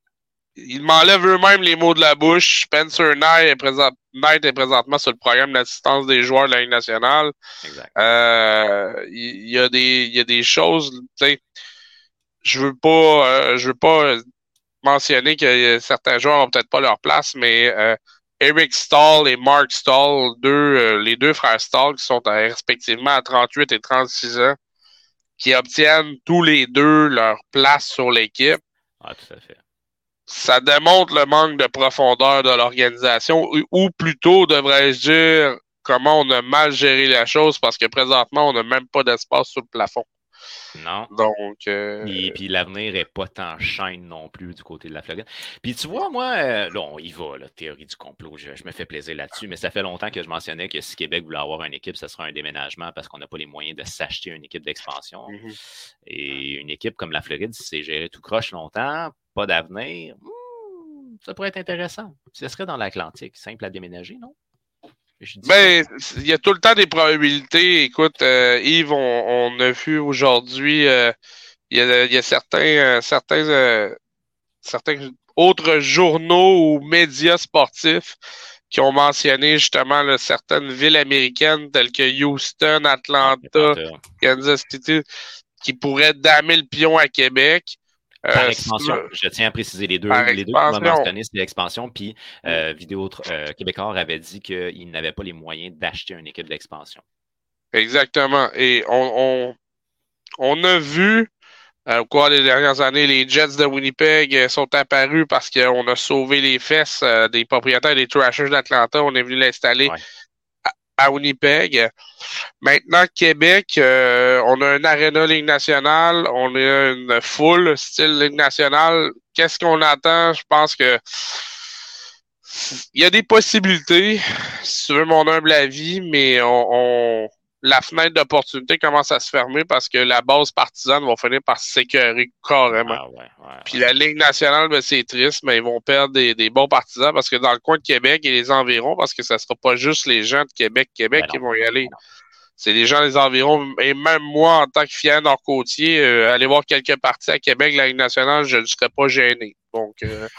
Ils m'enlèvent eux-mêmes les mots de la bouche. Spencer Knight est, présent, Knight est présentement sur le programme d'assistance des joueurs de la Ligue nationale. Exact. Euh, il y a des, il y a des choses, tu sais, je veux pas, euh, je veux pas mentionner que certains joueurs ont peut-être pas leur place, mais euh, Eric Stahl et Mark Stahl, deux, euh, les deux frères Stahl qui sont à, respectivement à trente-huit et trente-six ans, qui obtiennent tous les deux leur place sur l'équipe. Ah, tout à fait. Ça démontre le manque de profondeur de l'organisation, ou, ou plutôt, devrais-je dire, comment on a mal géré la chose, parce que présentement, on n'a même pas d'espace sur le plafond. Non. Donc, euh... Puis, puis l'avenir n'est pas tant chaîne non plus du côté de la Floride. Puis tu vois, moi, euh, là, on y va, la théorie du complot, je, je me fais plaisir là-dessus, mais ça fait longtemps que je mentionnais que si Québec voulait avoir une équipe, ce sera un déménagement parce qu'on n'a pas les moyens de s'acheter une équipe d'expansion. Mm-hmm. Et une équipe comme la Floride, si c'est géré tout croche longtemps, pas d'avenir, hmm, ça pourrait être intéressant. Ce serait dans l'Atlantique, simple à déménager, non? Ben, il y a tout le temps des probabilités. Écoute, euh, Yves, on, on a vu aujourd'hui, il euh, y, y a certains, euh, certains, euh, certains autres journaux ou médias sportifs qui ont mentionné justement là, certaines villes américaines telles que Houston, Atlanta, Kansas City, qui pourraient damer le pion à Québec. Par Euh, expansion, je tiens à préciser les deux. Par les deux qu'on m'a mentionné, c'est l'expansion. Puis euh, Vidéo euh, Québécois avait dit qu'ils n'avaient pas les moyens d'acheter une équipe d'expansion. Exactement. Et on, on, on a vu euh, au cours des dernières années, les Jets de Winnipeg euh, sont apparus parce qu'on a sauvé les fesses euh, des propriétaires des Thrashers d'Atlanta. On est venu l'installer ouais. à, à Winnipeg. Maintenant, Québec, euh, on a une aréna Ligue nationale, on a une foule style Ligue nationale. Qu'est-ce qu'on attend? Je pense que il y a des possibilités, si tu veux mon humble avis, mais on, on la fenêtre d'opportunité commence à se fermer parce que la base partisane va finir par s'écœurer carrément. Ah ouais, ouais, Puis ouais. la Ligue nationale, ben, c'est triste, mais ils vont perdre des, des bons partisans parce que dans le coin de Québec et les environs, parce que ça ne sera pas juste les gens de Québec, Québec ben qui vont y aller. Ben c'est les gens des environs. Et même moi, en tant que fier nord-côtier, euh, aller voir quelques parties à Québec, la Ligue nationale, je ne serais pas gêné. Donc, euh...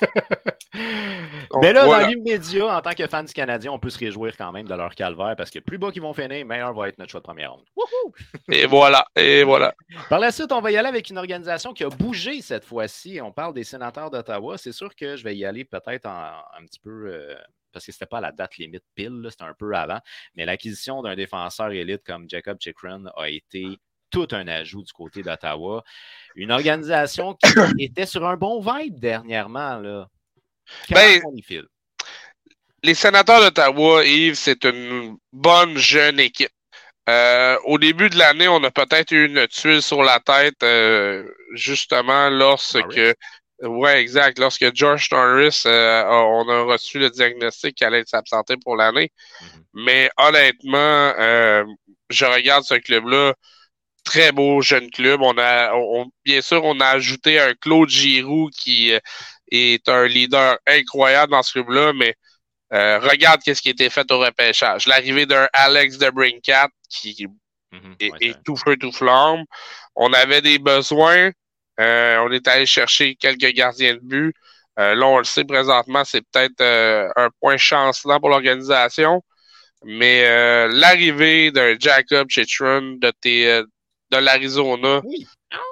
Donc mais là, voilà. Dans l'immédiat, en tant que fan du Canadien, on peut se réjouir quand même de leur calvaire parce que plus bas qu'ils vont finir, meilleur va être notre choix de première ronde. Wouhou! Et voilà, et voilà. Par la suite, on va y aller avec une organisation qui a bougé cette fois-ci. On parle des sénateurs d'Ottawa. C'est sûr que je vais y aller peut-être en, un petit peu... Euh, parce que c'était pas la date limite pile, là, c'était un peu avant, mais l'acquisition d'un défenseur élite comme Jacob Chychrun a été tout un ajout du côté d'Ottawa. Une organisation qui était sur un bon vibe dernièrement, là. Comment Ben, on y file? Les Sénateurs d'Ottawa, Yves, c'est une bonne jeune équipe. Euh, au début de l'année, on a peut-être eu une tuile sur la tête, euh, justement, lorsque... Norris. Ouais, exact. Lorsque Josh Norris, euh, on a reçu le diagnostic qu'il allait s'absenter pour l'année. Mm-hmm. Mais honnêtement, euh, je regarde ce club-là, très beau jeune club. On a, on, bien sûr, on a ajouté un Claude Giroux qui euh, est un leader incroyable dans ce club-là, mais euh, regarde qu'est-ce qui a été fait au repêchage. L'arrivée d'un Alex DeBrincat qui mm-hmm, est, ouais, est tout feu, tout flamme. On avait des besoins. Euh, on est allé chercher quelques gardiens de but. Euh, là, on le sait présentement, c'est peut-être euh, un point chancelant pour l'organisation. Mais euh, l'arrivée d'un Jacob Chychrun de, tes, euh, de l'Arizona, oui.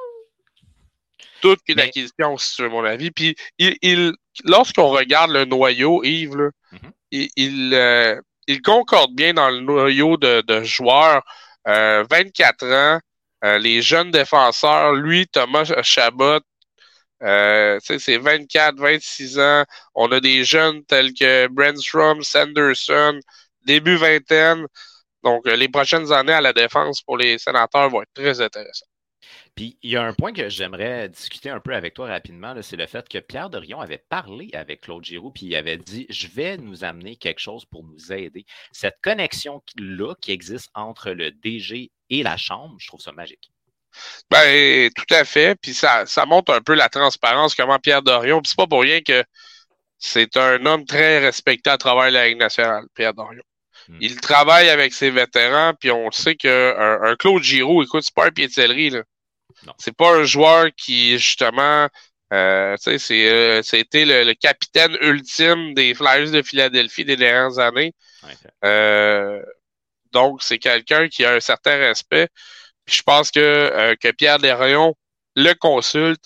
toute une Mais... acquisition, si tu veux mon avis. Puis, il, il, lorsqu'on regarde le noyau, Yves, là, mm-hmm. il, il, euh, il concorde bien dans le noyau de, de joueurs. Euh, vingt-quatre ans, euh, les jeunes défenseurs, lui, Thomas Chabot, euh, c'est vingt-quatre, vingt-six ans. On a des jeunes tels que Brandstrom, Sanderson, début vingtaine. Donc, euh, les prochaines années à la défense pour les Sénateurs vont être très intéressantes. Puis, il y a un point que j'aimerais discuter un peu avec toi rapidement, c'est le fait que Pierre Dorion avait parlé avec Claude Giroux, puis il avait dit « Je vais nous amener quelque chose pour nous aider. » Cette connexion-là qui existe entre le D G et la Chambre, je trouve ça magique. Ben, tout à fait. Puis, ça, ça montre un peu la transparence, comment Pierre Dorion, puis c'est pas pour rien que c'est un homme très respecté à travers la Ligue nationale, Pierre Dorion. Hmm. Il travaille avec ses vétérans, puis on sait qu'un un Claude Giroux, écoute, c'est pas un pied de céleri, là. Non. C'est pas un joueur qui, justement, euh, tu sais, c'est, euh, c'était le, le capitaine ultime des Flyers de Philadelphie des dernières années. Okay. Euh, donc, c'est quelqu'un qui a un certain respect. Puis je pense que, euh, que Pierre Dorion le consulte.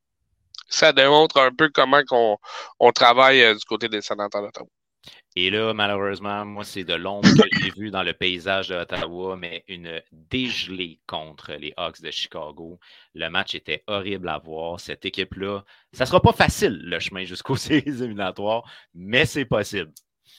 Ça démontre un peu comment qu'on, on travaille euh, du côté des Sénateurs d'Ottawa. Et là, malheureusement, moi, c'est de l'ombre que j'ai vu dans le paysage de Ottawa, mais une dégelée contre les Hawks de Chicago. Le match était horrible à voir. Cette équipe-là, ça ne sera pas facile, le chemin jusqu'aux séries éliminatoires, mais c'est possible.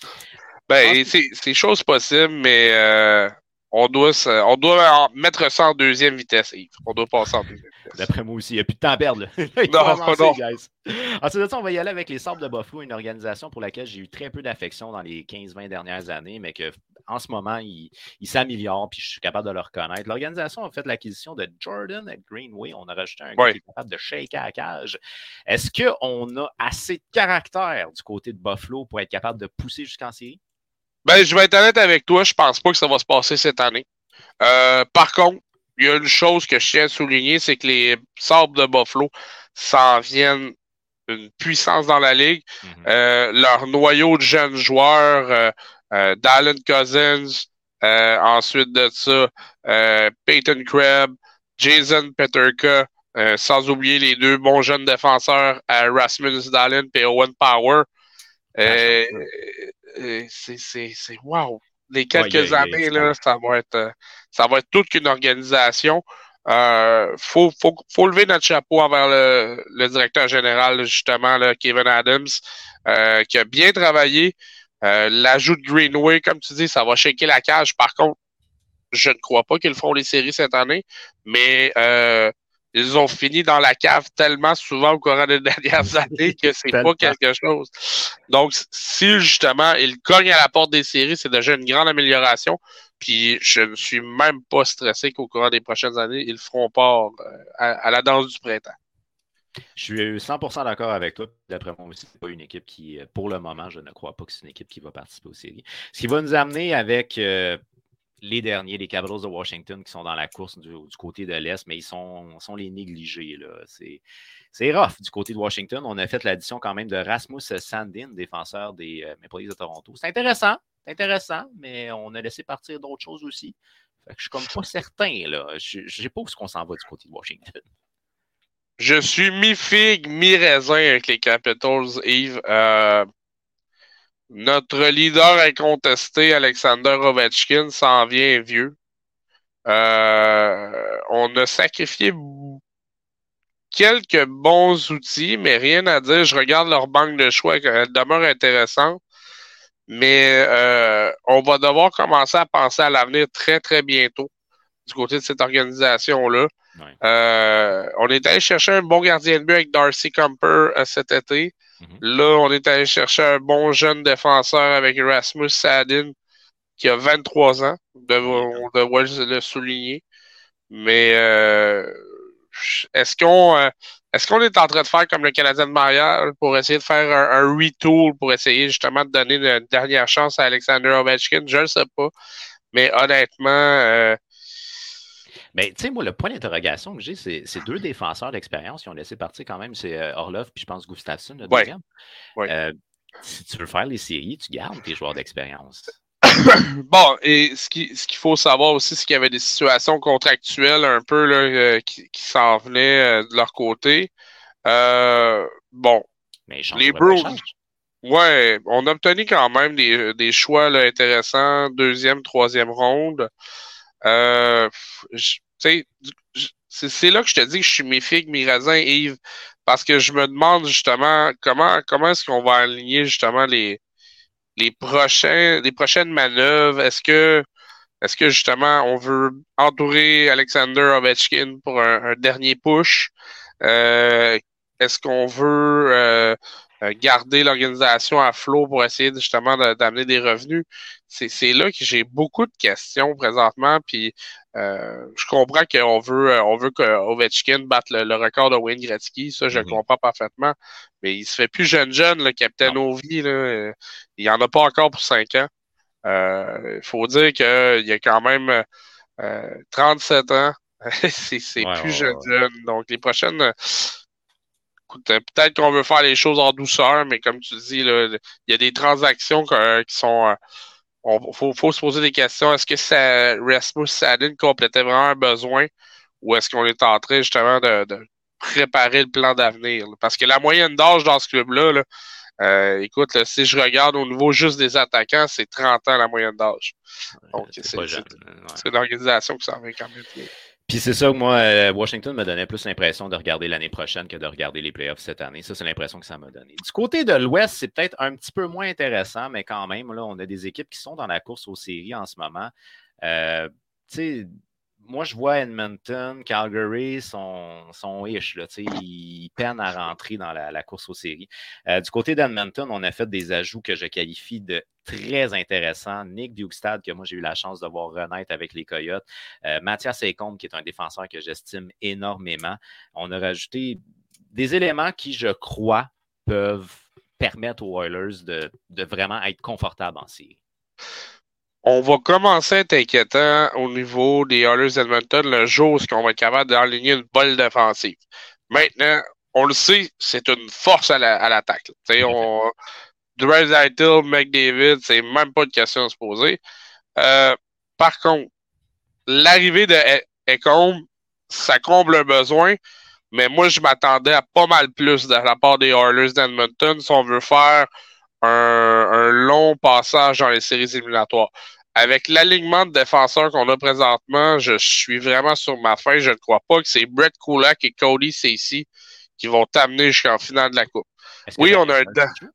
Ben, c'est, c'est chose possible, mais euh, on doit, on doit mettre ça en deuxième vitesse, Yves. On doit passer en deuxième vitesse. D'après moi aussi, il n'y a plus de temps à perdre. Il non, avancer, non. Guys. Ensuite de ça, on va y aller avec les Sabres de Buffalo, une organisation pour laquelle j'ai eu très peu d'affection dans les quinze vingt dernières années, mais qu'en ce moment, ils il s'améliorent puis je suis capable de le reconnaître. L'organisation a fait l'acquisition de Jordan Greenway. On a rajouté un gars ouais. qui est capable de shaker à la cage. Est-ce qu'on a assez de caractère du côté de Buffalo pour être capable de pousser jusqu'en série? Ben, je vais être honnête avec toi, je pense pas que ça va se passer cette année. Euh, par contre, il y a une chose que je tiens à souligner, c'est que les Sabres de Buffalo s'en viennent une puissance dans la ligue. Mm-hmm. Euh, leur noyau de jeunes joueurs, euh, euh, Dallin Cousins, euh, ensuite de ça, euh, Peyton Krebs, Jason Peterka, euh, sans oublier les deux bons jeunes défenseurs, euh, Rasmus Dallin et Owen Power. Euh, euh, c'est, c'est, c'est wow! Les quelques ouais, y a, années, y a, là, ça va être euh, ça va être toute une organisation. Euh, faut, faut, faut lever notre chapeau envers le, le directeur général, justement, là, Kevin Adams, euh, qui a bien travaillé. Euh, l'ajout de Greenway, comme tu dis, ça va shaker la cage. Par contre, je ne crois pas qu'ils feront les séries cette année, mais euh, ils ont fini dans la cave tellement souvent au courant des dernières années que c'est pas quelque chose. Donc, si justement ils cognent à la porte des séries, c'est déjà une grande amélioration. Puis, je ne suis même pas stressé qu'au courant des prochaines années, ils feront part à, à la danse du printemps. Je suis cent pour cent d'accord avec toi. D'après moi aussi, c'est pas une équipe qui, pour le moment, je ne crois pas que c'est une équipe qui va participer aux séries. Ce qui va nous amener avec... Euh, les derniers, les Capitals de Washington qui sont dans la course du, du côté de l'Est, mais ils sont, sont les négligés. Là. C'est, c'est rough du côté de Washington. On a fait l'addition quand même de Rasmus Sandin, défenseur des euh, Maple Leafs de Toronto. C'est intéressant, c'est intéressant, mais on a laissé partir d'autres choses aussi. Fait que je suis comme pas certain. Là. Je ne sais pas où est-ce qu'on s'en va du côté de Washington. Je suis mi-figue, mi-raisin avec les Capitals, Yves. Euh... Notre leader incontesté, Alexander Ovechkin, s'en vient vieux. Euh, on a sacrifié quelques bons outils, mais rien à dire. Je regarde leur banque de choix, elle demeure intéressante. Mais euh, on va devoir commencer à penser à l'avenir très, très bientôt du côté de cette organisation-là. Ouais. Euh, on est allé chercher un bon gardien de but avec Darcy Kumper euh, cet été. Mm-hmm. Là, on est allé chercher un bon jeune défenseur avec Rasmus Sadin qui a vingt-trois ans. On devrait le souligner. Mais euh, est-ce qu'on euh, est-ce qu'on est en train de faire comme le Canadien de Montréal pour essayer de faire un, un retool pour essayer justement de donner une dernière chance à Alexander Ovechkin? Je ne sais pas. Mais honnêtement... Euh... Mais tu sais, moi, le point d'interrogation que j'ai, c'est, c'est deux défenseurs d'expérience qui ont laissé partir quand même. C'est euh, Orlov puis je pense Gustafsson, le ouais. deuxième. Ouais. Euh, si tu veux faire les séries, tu gardes tes joueurs d'expérience. Bon, et ce qui ce qu'il faut savoir aussi, c'est qu'il y avait des situations contractuelles un peu là, euh, qui, qui s'en venaient euh, de leur côté. Euh, bon, mais les Bruins, ouais, on a obtenu quand même des, des choix là, intéressants, deuxième, troisième ronde. Euh, tu sais, c'est, c'est là que je te dis que je suis méfiant avec mes raisins, Yves, parce que je me demande justement comment comment est-ce qu'on va aligner justement les les prochains les prochaines manœuvres. Est-ce que est-ce que justement on veut entourer Alexander Ovechkin pour un, un dernier push? Euh, est-ce qu'on veut euh, garder l'organisation à flot pour essayer justement de, d'amener des revenus? C'est, c'est là que j'ai beaucoup de questions présentement, puis euh, je comprends qu'on veut on veut que Ovechkin batte le, le record de Wayne Gretzky, ça je mm-hmm. comprends parfaitement, mais il se fait plus jeune jeune, le capitaine Ovi, là, il y en a pas encore pour cinq ans. Il euh, faut dire qu'il y a quand même euh, trente-sept ans. c'est c'est ouais, plus ouais, jeune, ouais. jeune. Donc, les prochaines... Écoute, peut-être qu'on veut faire les choses en douceur, mais comme tu dis, il y a des transactions que, qui sont... Il faut, faut se poser des questions. Est-ce que ça, Rasmus Sadin complétait vraiment un besoin ou est-ce qu'on est en train justement de, de préparer le plan d'avenir? Là? Parce que la moyenne d'âge dans ce club-là, là, Euh, écoute, là, si je regarde au niveau juste des attaquants, c'est trente ans la moyenne d'âge. Donc, c'est, c'est, pas jeune, c'est, ouais. c'est une organisation qui s'en vient quand même. Puis c'est ça que moi, euh, Washington me donnait plus l'impression de regarder l'année prochaine que de regarder les playoffs cette année. Ça, c'est l'impression que ça m'a donné. Du côté de l'Ouest, c'est peut-être un petit peu moins intéressant, mais quand même, là, on a des équipes qui sont dans la course aux séries en ce moment. Euh, tu sais, moi, je vois Edmonton, Calgary sont, sont ish, là, ils peinent à rentrer dans la, la course aux séries. Euh, du côté d'Edmonton, on a fait des ajouts que je qualifie de très intéressants. Nick Bjugstad, que moi, j'ai eu la chance de voir renaître avec les Coyotes. Euh, Mathias Ekholm, qui est un défenseur que j'estime énormément. On a rajouté des éléments qui, je crois, peuvent permettre aux Oilers de, de vraiment être confortables en série. On va commencer à être inquiétant au niveau des Oilers d'Edmonton le jour où on va être capable d'aligner une bonne défensive. Maintenant, on le sait, c'est une force à, la, à l'attaque. Tu sais, on... Draisaitl, McDavid, c'est même pas de question à se poser. Euh, par contre, l'arrivée de Ekholm, ça comble un besoin, mais moi, je m'attendais à pas mal plus de la part des Oilers d'Edmonton si on veut faire un, un long passage dans les séries éliminatoires. Avec l'alignement de défenseurs qu'on a présentement, je suis vraiment sur ma fin. Je ne crois pas que c'est Brett Kulak et Cody Ceci qui vont t'amener jusqu'en finale de la Coupe. Oui, on a un...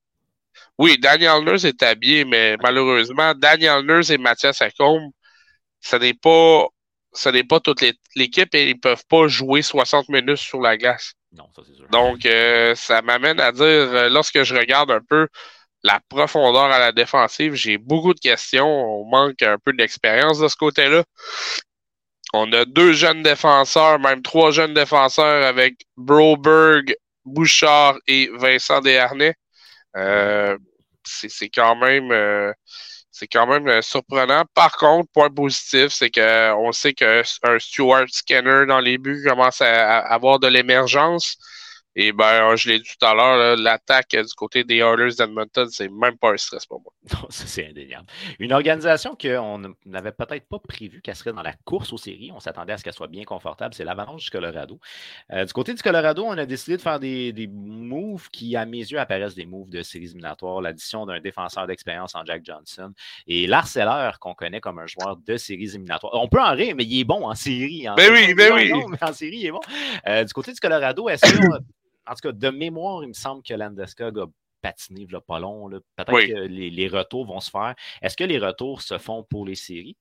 Oui, Daniel Nurse est habillé, mais malheureusement, Daniel Nurse et Mathias Ekholm, ce n'est pas, ce n'est pas toute l'équipe et ils ne peuvent pas jouer soixante minutes sur la glace. Non, ça c'est sûr. Donc, euh, ça m'amène à dire, lorsque je regarde un peu la profondeur à la défensive, j'ai beaucoup de questions. On manque un peu d'expérience de ce côté-là. On a deux jeunes défenseurs, même trois jeunes défenseurs avec Broberg, Bouchard et Vincent Desharnais. Euh, c'est, c'est quand même euh, c'est quand même euh, surprenant. Par contre, point positif, c'est que on sait qu'un Stuart Skinner dans les buts commence à, à avoir de l'émergence. Et ben, je l'ai dit tout à l'heure, là, l'attaque du côté des Oilers d'Edmonton, c'est même pas un stress pour moi. Non, ça, c'est indéniable. Une organisation qu'on n'avait peut-être pas prévu qu'elle serait dans la course aux séries. On s'attendait à ce qu'elle soit bien confortable. C'est l'Avalanche du Colorado. Euh, du côté du Colorado, on a décidé de faire des, des moves qui, à mes yeux, apparaissent des moves de séries éliminatoires. L'addition d'un défenseur d'expérience en Jack Johnson et Lars Eller, qu'on connaît comme un joueur de séries éliminatoires. On peut en rire, mais il est bon en série. En ben oui, ben oui. Non, mais en série, il est bon. Euh, du côté du Colorado, est-ce que, en tout cas, de mémoire, il me semble que Landeskog a patiner, là, pas long. Là. Peut-être oui. que les, les retours vont se faire. Est-ce que les retours se font pour les séries?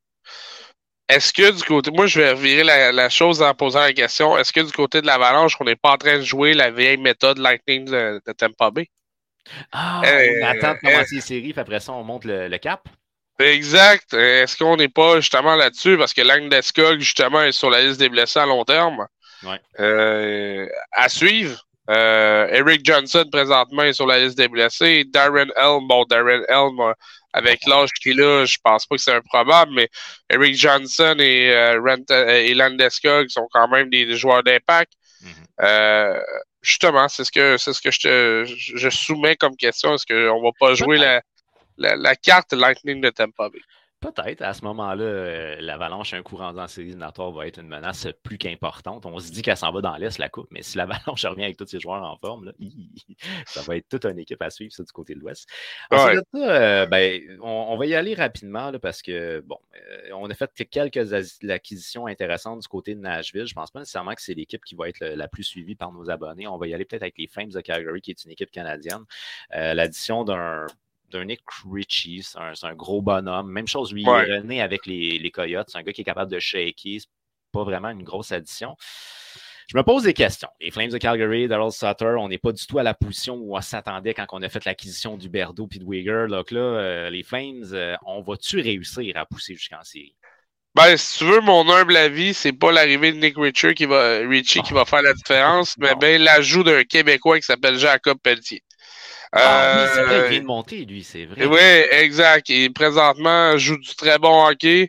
Est-ce que du côté... Moi, je vais revirer la, la chose en posant la question. Est-ce que du côté de l'Avalanche, on n'est pas en train de jouer la vieille méthode Lightning de, de Tampa Bay? Ah, euh, on attend de commencer euh, les séries, puis après ça, on monte le, le cap? Exact. Est-ce qu'on n'est pas justement là-dessus? Parce que Landeskog, justement, est sur la liste des blessés à long terme. Ouais. Euh, à suivre. Euh, Eric Johnson, présentement, est sur la liste des blessés. Darren Helm, bon, Darren Helm, euh, avec l'âge qu'il a, je pense pas que c'est improbable, mais Eric Johnson et, euh, Rent, euh, et Landeskog sont quand même des, des joueurs d'impact. Mm-hmm. Euh, justement, c'est ce que c'est ce que je, te, je, je soumets comme question. Est-ce qu'on va pas jouer la, la, la carte Lightning de Tampa Bay? Peut-être. À ce moment-là, euh, l'Avalanche, un coup rendu en série éliminatoire, va être une menace plus qu'importante. On se dit qu'elle s'en va dans l'Est, la Coupe, mais si l'Avalanche revient avec tous ses joueurs en forme, là, ça va être toute une équipe à suivre, ça, du côté de l'Ouest. Ensuite de ça, euh, ben, on, on va y aller rapidement, là, parce que, bon, euh, on a fait quelques acquisitions intéressantes du côté de Nashville. Je ne pense pas nécessairement que c'est l'équipe qui va être le, la plus suivie par nos abonnés. On va y aller peut-être avec les Flames de Calgary, qui est une équipe canadienne. Euh, l'addition d'un... d'un Nick Ritchie, c'est un, c'est un gros bonhomme. Même chose, lui, ouais. Il est né avec les, les Coyotes. C'est un gars qui est capable de shaker. C'est pas vraiment une grosse addition. Je me pose des questions. Les Flames de Calgary, Darryl Sutter, on n'est pas du tout à la position où on s'attendait quand on a fait l'acquisition d'Huberdeau et de Weegar. Donc là, euh, les Flames, euh, on va-tu réussir à pousser jusqu'en série? Ben, si tu veux, mon humble avis, c'est pas l'arrivée de Nick Ritchie qui va, Ritchie oh. qui va faire la différence, mais bien l'ajout d'un Québécois qui s'appelle Jacob Pelletier. Ah, oui, c'est vrai, il vient de monter, lui, c'est vrai. Oui, exact. Et présentement, joue du très bon hockey.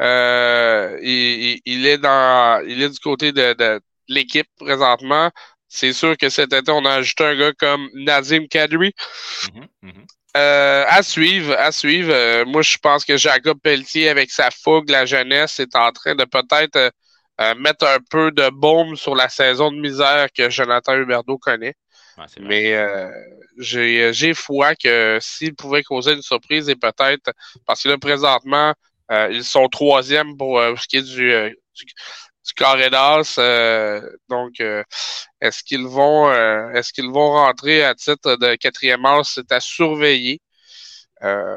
Euh, il, il, est dans, il est du côté de, de l'équipe présentement. C'est sûr que cet été, on a ajouté un gars comme Nazem Kadri. Mm-hmm, mm-hmm. Euh, à suivre, à suivre. Euh, moi, je pense que Jacob Pelletier, avec sa fougue, la jeunesse, est en train de peut-être euh, euh, mettre un peu de baume sur la saison de misère que Jonathan Huberdeau connaît. Ouais, mais euh, j'ai, j'ai foi que s'ils pouvaient causer une surprise, et peut-être, parce que là, présentement, euh, ils sont troisième pour euh, ce qui est du, euh, du, du carré d'as. Euh, donc, euh, est-ce qu'ils vont euh, est-ce qu'ils vont rentrer à titre de quatrième as? C'est à surveiller. Euh,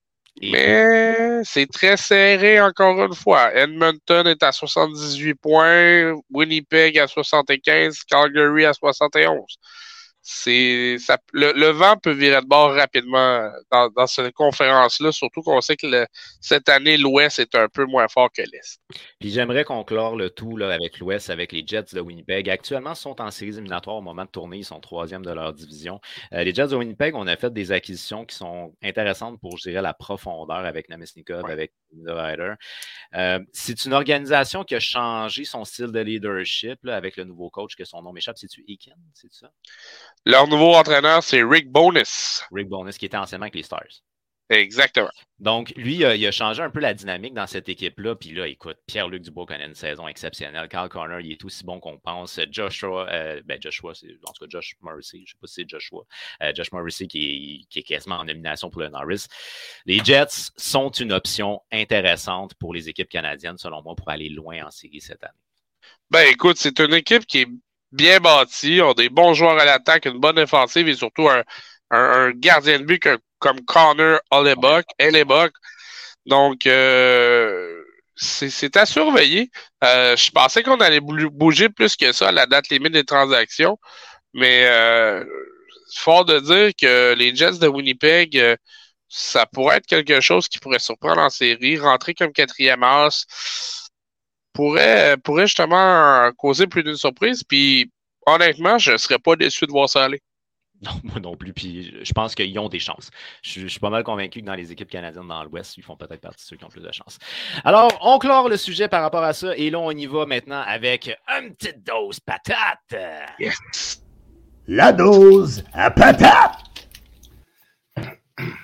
mais c'est très serré encore une fois. Edmonton est à soixante-dix-huit points, Winnipeg à soixante-quinze, Calgary à soixante et onze. C'est, ça, le, le vent peut virer de bord rapidement dans, dans cette conférence-là, surtout qu'on sait que le, cette année, l'Ouest est un peu moins fort que l'Est. Puis j'aimerais conclure le tout là, avec l'Ouest, avec les Jets de Winnipeg. Actuellement, ils sont en séries éliminatoires au moment de tournée. Ils sont troisième de leur division. Euh, les Jets de Winnipeg, on a fait des acquisitions qui sont intéressantes pour, je dirais, la profondeur avec Namestnikov, ouais. avec Niederreiter. Euh, c'est une organisation qui a changé son style de leadership là, avec le nouveau coach, que son nom m'échappe. C'est-tu Eakin? C'est ça? Leur nouveau entraîneur, c'est Rick Bowness. Rick Bowness, qui était anciennement avec les Stars. Exactement. Donc, lui, il a, il a changé un peu la dynamique dans cette équipe-là. Puis là, écoute, Pierre-Luc Dubois connaît une saison exceptionnelle. Carl Connor, il est aussi bon qu'on pense. Joshua, euh, ben Joshua, c'est, en tout cas, Josh Morrissey, je ne sais pas si c'est Joshua. Euh, Josh Morrissey qui est, qui est quasiment en nomination pour le Norris. Les Jets sont une option intéressante pour les équipes canadiennes, selon moi, pour aller loin en série cette année. Ben, écoute, c'est une équipe qui est bien bâti, ont des bons joueurs à l'attaque, une bonne défensive et surtout un, un, un gardien de but que, comme Connor Hellebuyck. Hellebuyck. Donc, euh, c'est, c'est à surveiller. Euh, je pensais qu'on allait bouger plus que ça à la date limite des transactions, mais euh, fort de dire que les Jets de Winnipeg, euh, ça pourrait être quelque chose qui pourrait surprendre en série, rentrer comme quatrième as. Pourrait, pourrait justement causer plus d'une surprise. Puis, honnêtement, je ne serais pas déçu de voir ça aller. Non, moi non plus. Puis, je pense qu'ils ont des chances. Je, je suis pas mal convaincu que dans les équipes canadiennes dans l'Ouest, ils font peut-être partie de ceux qui ont plus de chances. Alors, on clore le sujet par rapport à ça. Et là, on y va maintenant avec une petite dose patate. Yes. La dose à patate.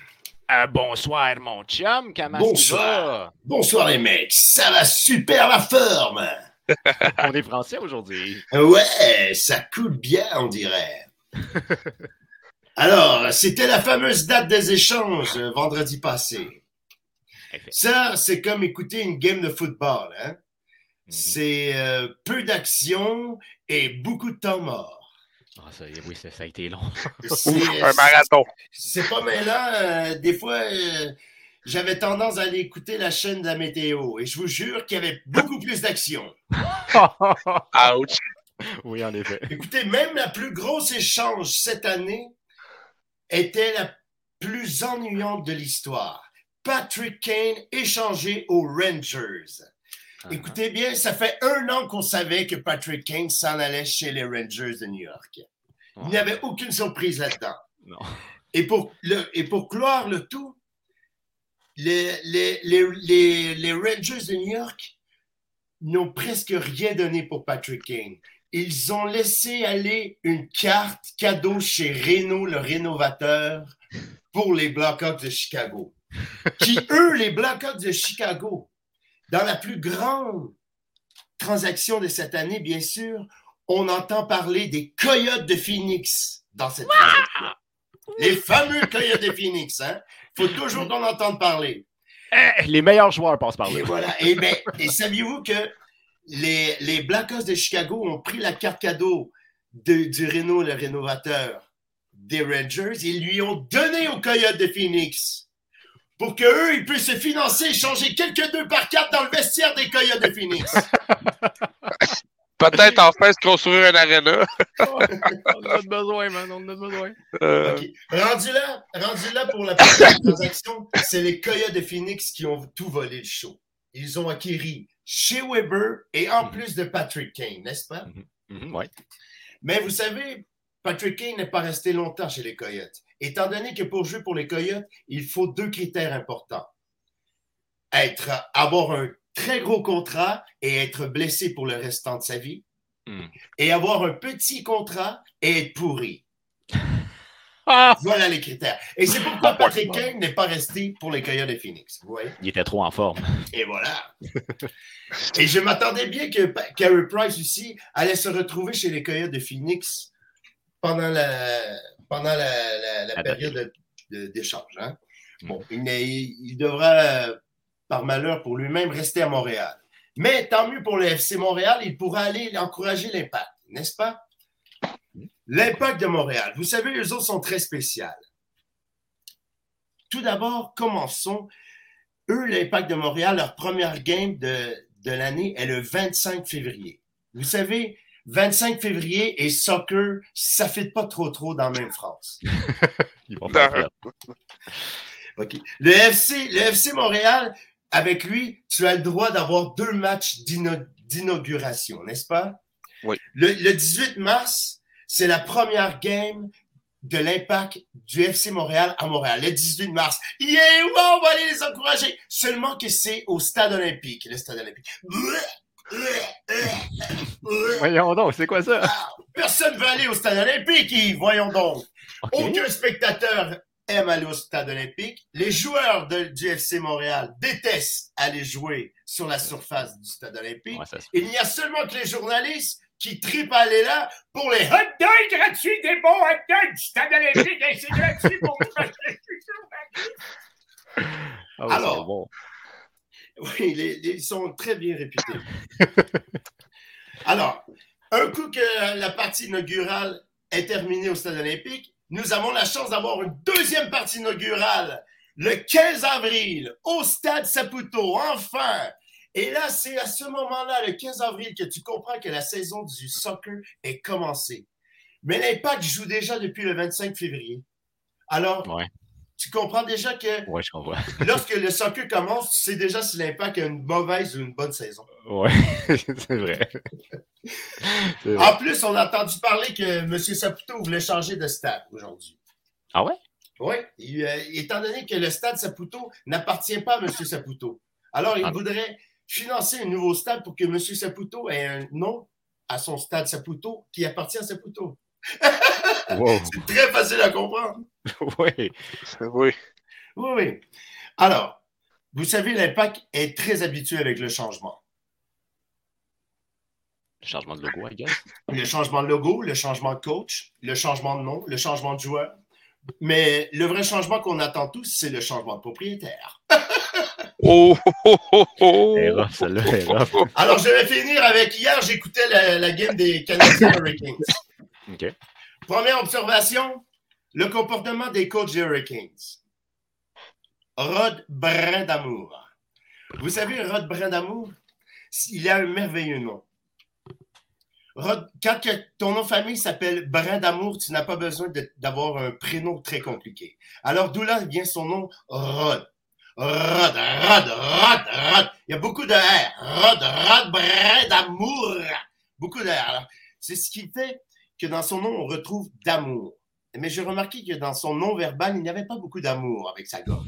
Euh, bonsoir, mon chum. Comment Bonsoir. Bonsoir, les mecs. Ça va super la forme. On est français aujourd'hui. Ouais, ça coule bien, on dirait. Alors, c'était la fameuse date des échanges euh, vendredi passé. Ça, c'est comme écouter une game de football. Hein? Mm-hmm. C'est euh, peu d'action et beaucoup de temps mort. Ah, ça, oui, ça, ça a été long. C'est, un marathon. C'est pas mêlant. Euh, des fois, euh, j'avais tendance à aller écouter la chaîne de la météo. Et je vous jure qu'il y avait beaucoup plus d'action. Ouch. Oui, en effet. Écoutez, même la plus grosse échange cette année était la plus ennuyante de l'histoire. Patrick Kane échangé aux Rangers. Uh-huh. Écoutez bien, ça fait un an qu'on savait que Patrick Kane s'en allait chez les Rangers de New York. Il n'y avait aucune surprise là-dedans. Non. Et pour, le, et pour clore le tout, les, les, les, les, les Rangers de New York n'ont presque rien donné pour Patrick Kane. Ils ont laissé aller une carte cadeau chez Renault, le rénovateur, pour les Blackhawks de Chicago. Qui, eux, les Blackhawks de Chicago, dans la plus grande transaction de cette année, bien sûr, on entend parler des Coyotes de Phoenix dans cette transaction. Les fameux Coyotes de Phoenix, hein? Faut toujours qu'on entende parler. Eh, les meilleurs joueurs passent par là. Et voilà. Et, ben, et saviez-vous que les, les Blackhawks de Chicago ont pris la carte cadeau de, du Renault, le rénovateur des Rangers, et ils lui ont donné aux Coyotes de Phoenix pour qu'eux, ils puissent se financer et changer quelques deux par quatre dans le vestiaire des Coyotes de Phoenix. Peut-être enfin se construire un aréna. On en a besoin, man. On en a besoin. Euh... Okay. Rendu là, rendu là pour la première transaction, c'est les Coyotes de Phoenix qui ont tout volé le show. Ils ont acquis Shea Weber et en mm-hmm. plus de Patrick Kane, n'est-ce pas? Mm-hmm. Mm-hmm, ouais. Mais vous savez, Patrick Kane n'est pas resté longtemps chez les Coyotes. Étant donné que pour jouer pour les Coyotes, il faut deux critères importants. Être, avoir un très gros contrat et être blessé pour le restant de sa vie. Mm. Et avoir un petit contrat et être pourri. Ah! Voilà les critères. Et c'est pourquoi Patrick Kane n'est pas resté pour les Coyotes de Phoenix. Vous voyez? Il était trop en forme. Et voilà. Et je m'attendais bien que Carey Price aussi allait se retrouver chez les Coyotes de Phoenix pendant la, pendant la, la, la période de, de, d'échange. Hein? Mm. Bon, il, il devra, par malheur pour lui-même, rester à Montréal. Mais tant mieux pour le F C Montréal, il pourra aller encourager l'Impact, n'est-ce pas? L'Impact de Montréal. Vous savez, eux autres sont très spéciaux. Tout d'abord, commençons. Eux, l'Impact de Montréal, leur première game de, de l'année est le vingt-cinq février. Vous savez, vingt-cinq février et soccer, ça ne fit pas trop trop dans la même phrase. Ils vont faire OK. Le F C, le F C Montréal, avec lui, tu as le droit d'avoir deux matchs d'ino- d'inauguration, n'est-ce pas? Oui. Le, le dix-huit mars, c'est la première game de l'Impact du F C Montréal à Montréal. Le dix-huit mars. Yeah, wow, on va aller les encourager. Seulement que c'est au Stade olympique. Le Stade olympique. Voyons donc, c'est quoi ça? Ah, personne ne veut aller au Stade olympique, Yves. Voyons donc. Okay. Aucun spectateur aime aller au Stade olympique. Les joueurs de, du F C Montréal détestent aller jouer sur la surface du Stade olympique. Ouais, il n'y a seulement que les journalistes qui tripent à aller là pour les hot dogs gratuits, des bons hot dogs du Stade olympique, et c'est gratuit pour vous. Ah oui, alors, bon. Oui, les, les, ils sont très bien réputés. Alors, un coup que la partie inaugurale est terminée au Stade olympique, nous avons la chance d'avoir une deuxième partie inaugurale le quinze avril au Stade Saputo, enfin! Et là, c'est à ce moment-là, le quinze avril, que tu comprends que la saison du soccer est commencée. Mais l'Impact joue déjà depuis le vingt-cinq février. Alors, ouais. Tu comprends déjà que ouais, je comprends. Lorsque le soccer commence, tu sais déjà si l'Impact a une mauvaise ou une bonne saison. Oui, c'est vrai. c'est vrai. En plus, on a entendu parler que M. Saputo voulait changer de stade aujourd'hui. Ah ouais? Oui, il, euh, étant donné que le stade Saputo n'appartient pas à M. Saputo. Alors, il ah voudrait financer un nouveau stade pour que M. Saputo ait un nom à son stade Saputo qui appartient à Saputo. Wow. C'est très facile à comprendre. Oui. Oui. Oui, oui. Alors, vous savez, l'Impact est très habitué avec le changement. Le changement de logo, I guess. Le changement de logo, le changement de coach, le changement de nom, le changement de joueur. Mais le vrai changement qu'on attend tous, c'est le changement de propriétaire. Oh, oh, oh, oh. C'est rough, celle-là, c'est rough. Alors, je vais finir avec hier, j'écoutais la, la game des Canadiens Hurricanes. OK. Première observation, le comportement des coachs des Hurricanes. Rod Brindamour. Vous savez, Rod Brindamour, il a un merveilleux nom. Rod, quand ton nom de famille s'appelle Brindamour, tu n'as pas besoin de, d'avoir un prénom très compliqué. Alors, d'où là vient son nom, Rod. Rod, Rod, Rod, Rod. Il y a beaucoup de R. Rod, Rod, Brindamour. Beaucoup de R. Alors, c'est ce qui fait que dans son nom, on retrouve d'amour. Mais j'ai remarqué que dans son nom verbal, il n'y avait pas beaucoup d'amour avec sa gomme.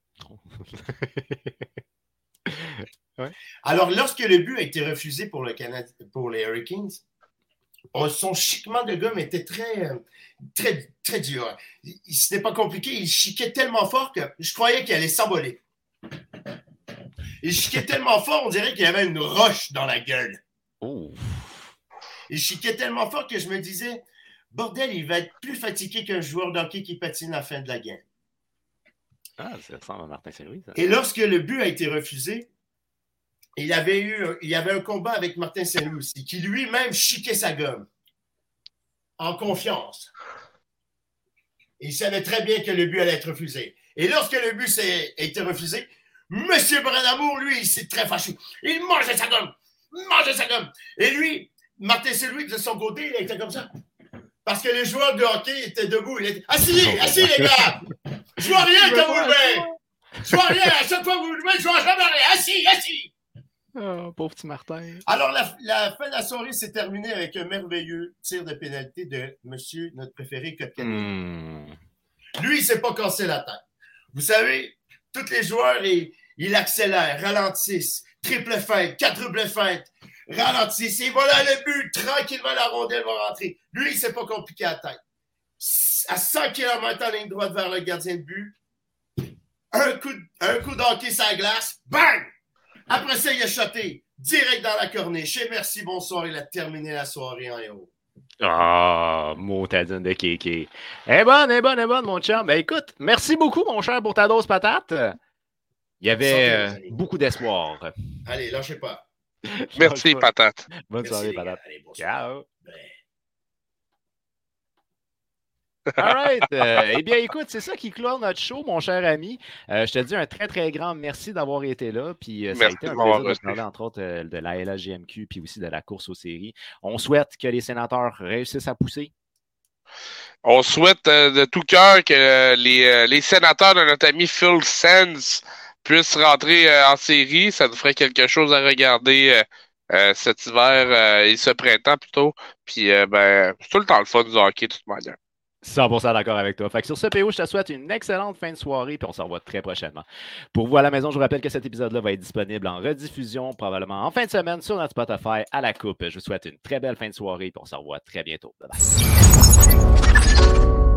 Ouais. Alors, lorsque le but a été refusé pour, le Canada, pour les Hurricanes, son chiquement de gomme était très, très, très dur. Ce n'était pas compliqué. Il chiquait tellement fort que je croyais qu'il allait s'envoler. Il chiquait tellement fort, on dirait qu'il y avait une roche dans la gueule. Oh. Il chiquait tellement fort que je me disais, bordel, il va être plus fatigué qu'un joueur d'hockey qui patine à la fin de la game. Ah, ça ressemble à Martin Saint-Louis, ça. Et lorsque le but a été refusé, il avait eu, il y avait un combat avec Martin Saint-Louis aussi, qui lui-même chiquait sa gomme. En confiance. Il savait très bien que le but allait être refusé. Et lorsque le but s'est, a été refusé, M. Brindamour, lui, il s'est très fâché. Il mangeait sa gomme. Il mangeait sa gomme. Et lui, Martin Saint-Louis, de son côté, il était comme ça. Parce que les joueurs de hockey étaient debout. Il était assis, assis, les gars. Je vois rien quand vous le Je vois rien. À chaque fois que vous le jouez, je vois jamais rien. Assis, assis. Oh, pauvre petit Martin. Alors, la, la fin de la soirée s'est terminée avec un merveilleux tir de pénalité de monsieur, notre préféré, Kotkaniemi. Mm. Lui, il ne s'est pas cassé la tête. Vous savez, tous les joueurs, ils, ils accélèrent, ralentissent, triple feinte, quadruple feinte, ralentissent, et voilà le but, tranquillement, la rondelle va rentrer. Lui, il ne s'est pas compliqué la tête. À cent kilomètres en ligne droite vers le gardien de but, un coup, un coup d'hockey sur la glace, bang! Après ça, il a shoté direct dans la corniche. Et merci, bonsoir. Il a terminé la soirée en héros. Ah, motadine de kéké. Elle est bonne, elle est bonne, elle est bonne, mon chum. Ben écoute, merci beaucoup, mon cher, pour ta dose patate. Il y avait euh, beaucoup d'espoir. Allez, lâchez pas. Merci, patate. Bonne Merci, soirée, les gars. patate. Allez, bonsoir. Ciao. Ben. All right. Euh, eh bien, écoute, c'est ça qui clôt notre show, mon cher ami. Euh, je te dis un très, très grand merci d'avoir été là. Puis, euh, ça a Merci été de un m'avoir plaisir de reçu. parler, entre autres, euh, de la L H G M Q puis aussi de la course aux séries. On souhaite que les sénateurs réussissent à pousser. On souhaite euh, de tout cœur que euh, les, euh, les sénateurs de notre ami Phil Sands puissent rentrer euh, en série. Ça nous ferait quelque chose à regarder euh, euh, cet hiver euh, et ce printemps plutôt. Puis, euh, ben, c'est tout le temps le fun du hockey, de toute manière. cent pour cent d'accord avec toi. Fait que sur ce, P O, je te souhaite une excellente fin de soirée, puis on se revoit très prochainement. Pour vous à la maison, je vous rappelle que cet épisode-là va être disponible en rediffusion, probablement en fin de semaine, sur notre Spotify à la coupe. Je vous souhaite une très belle fin de soirée, puis on se revoit très bientôt. Bye bye.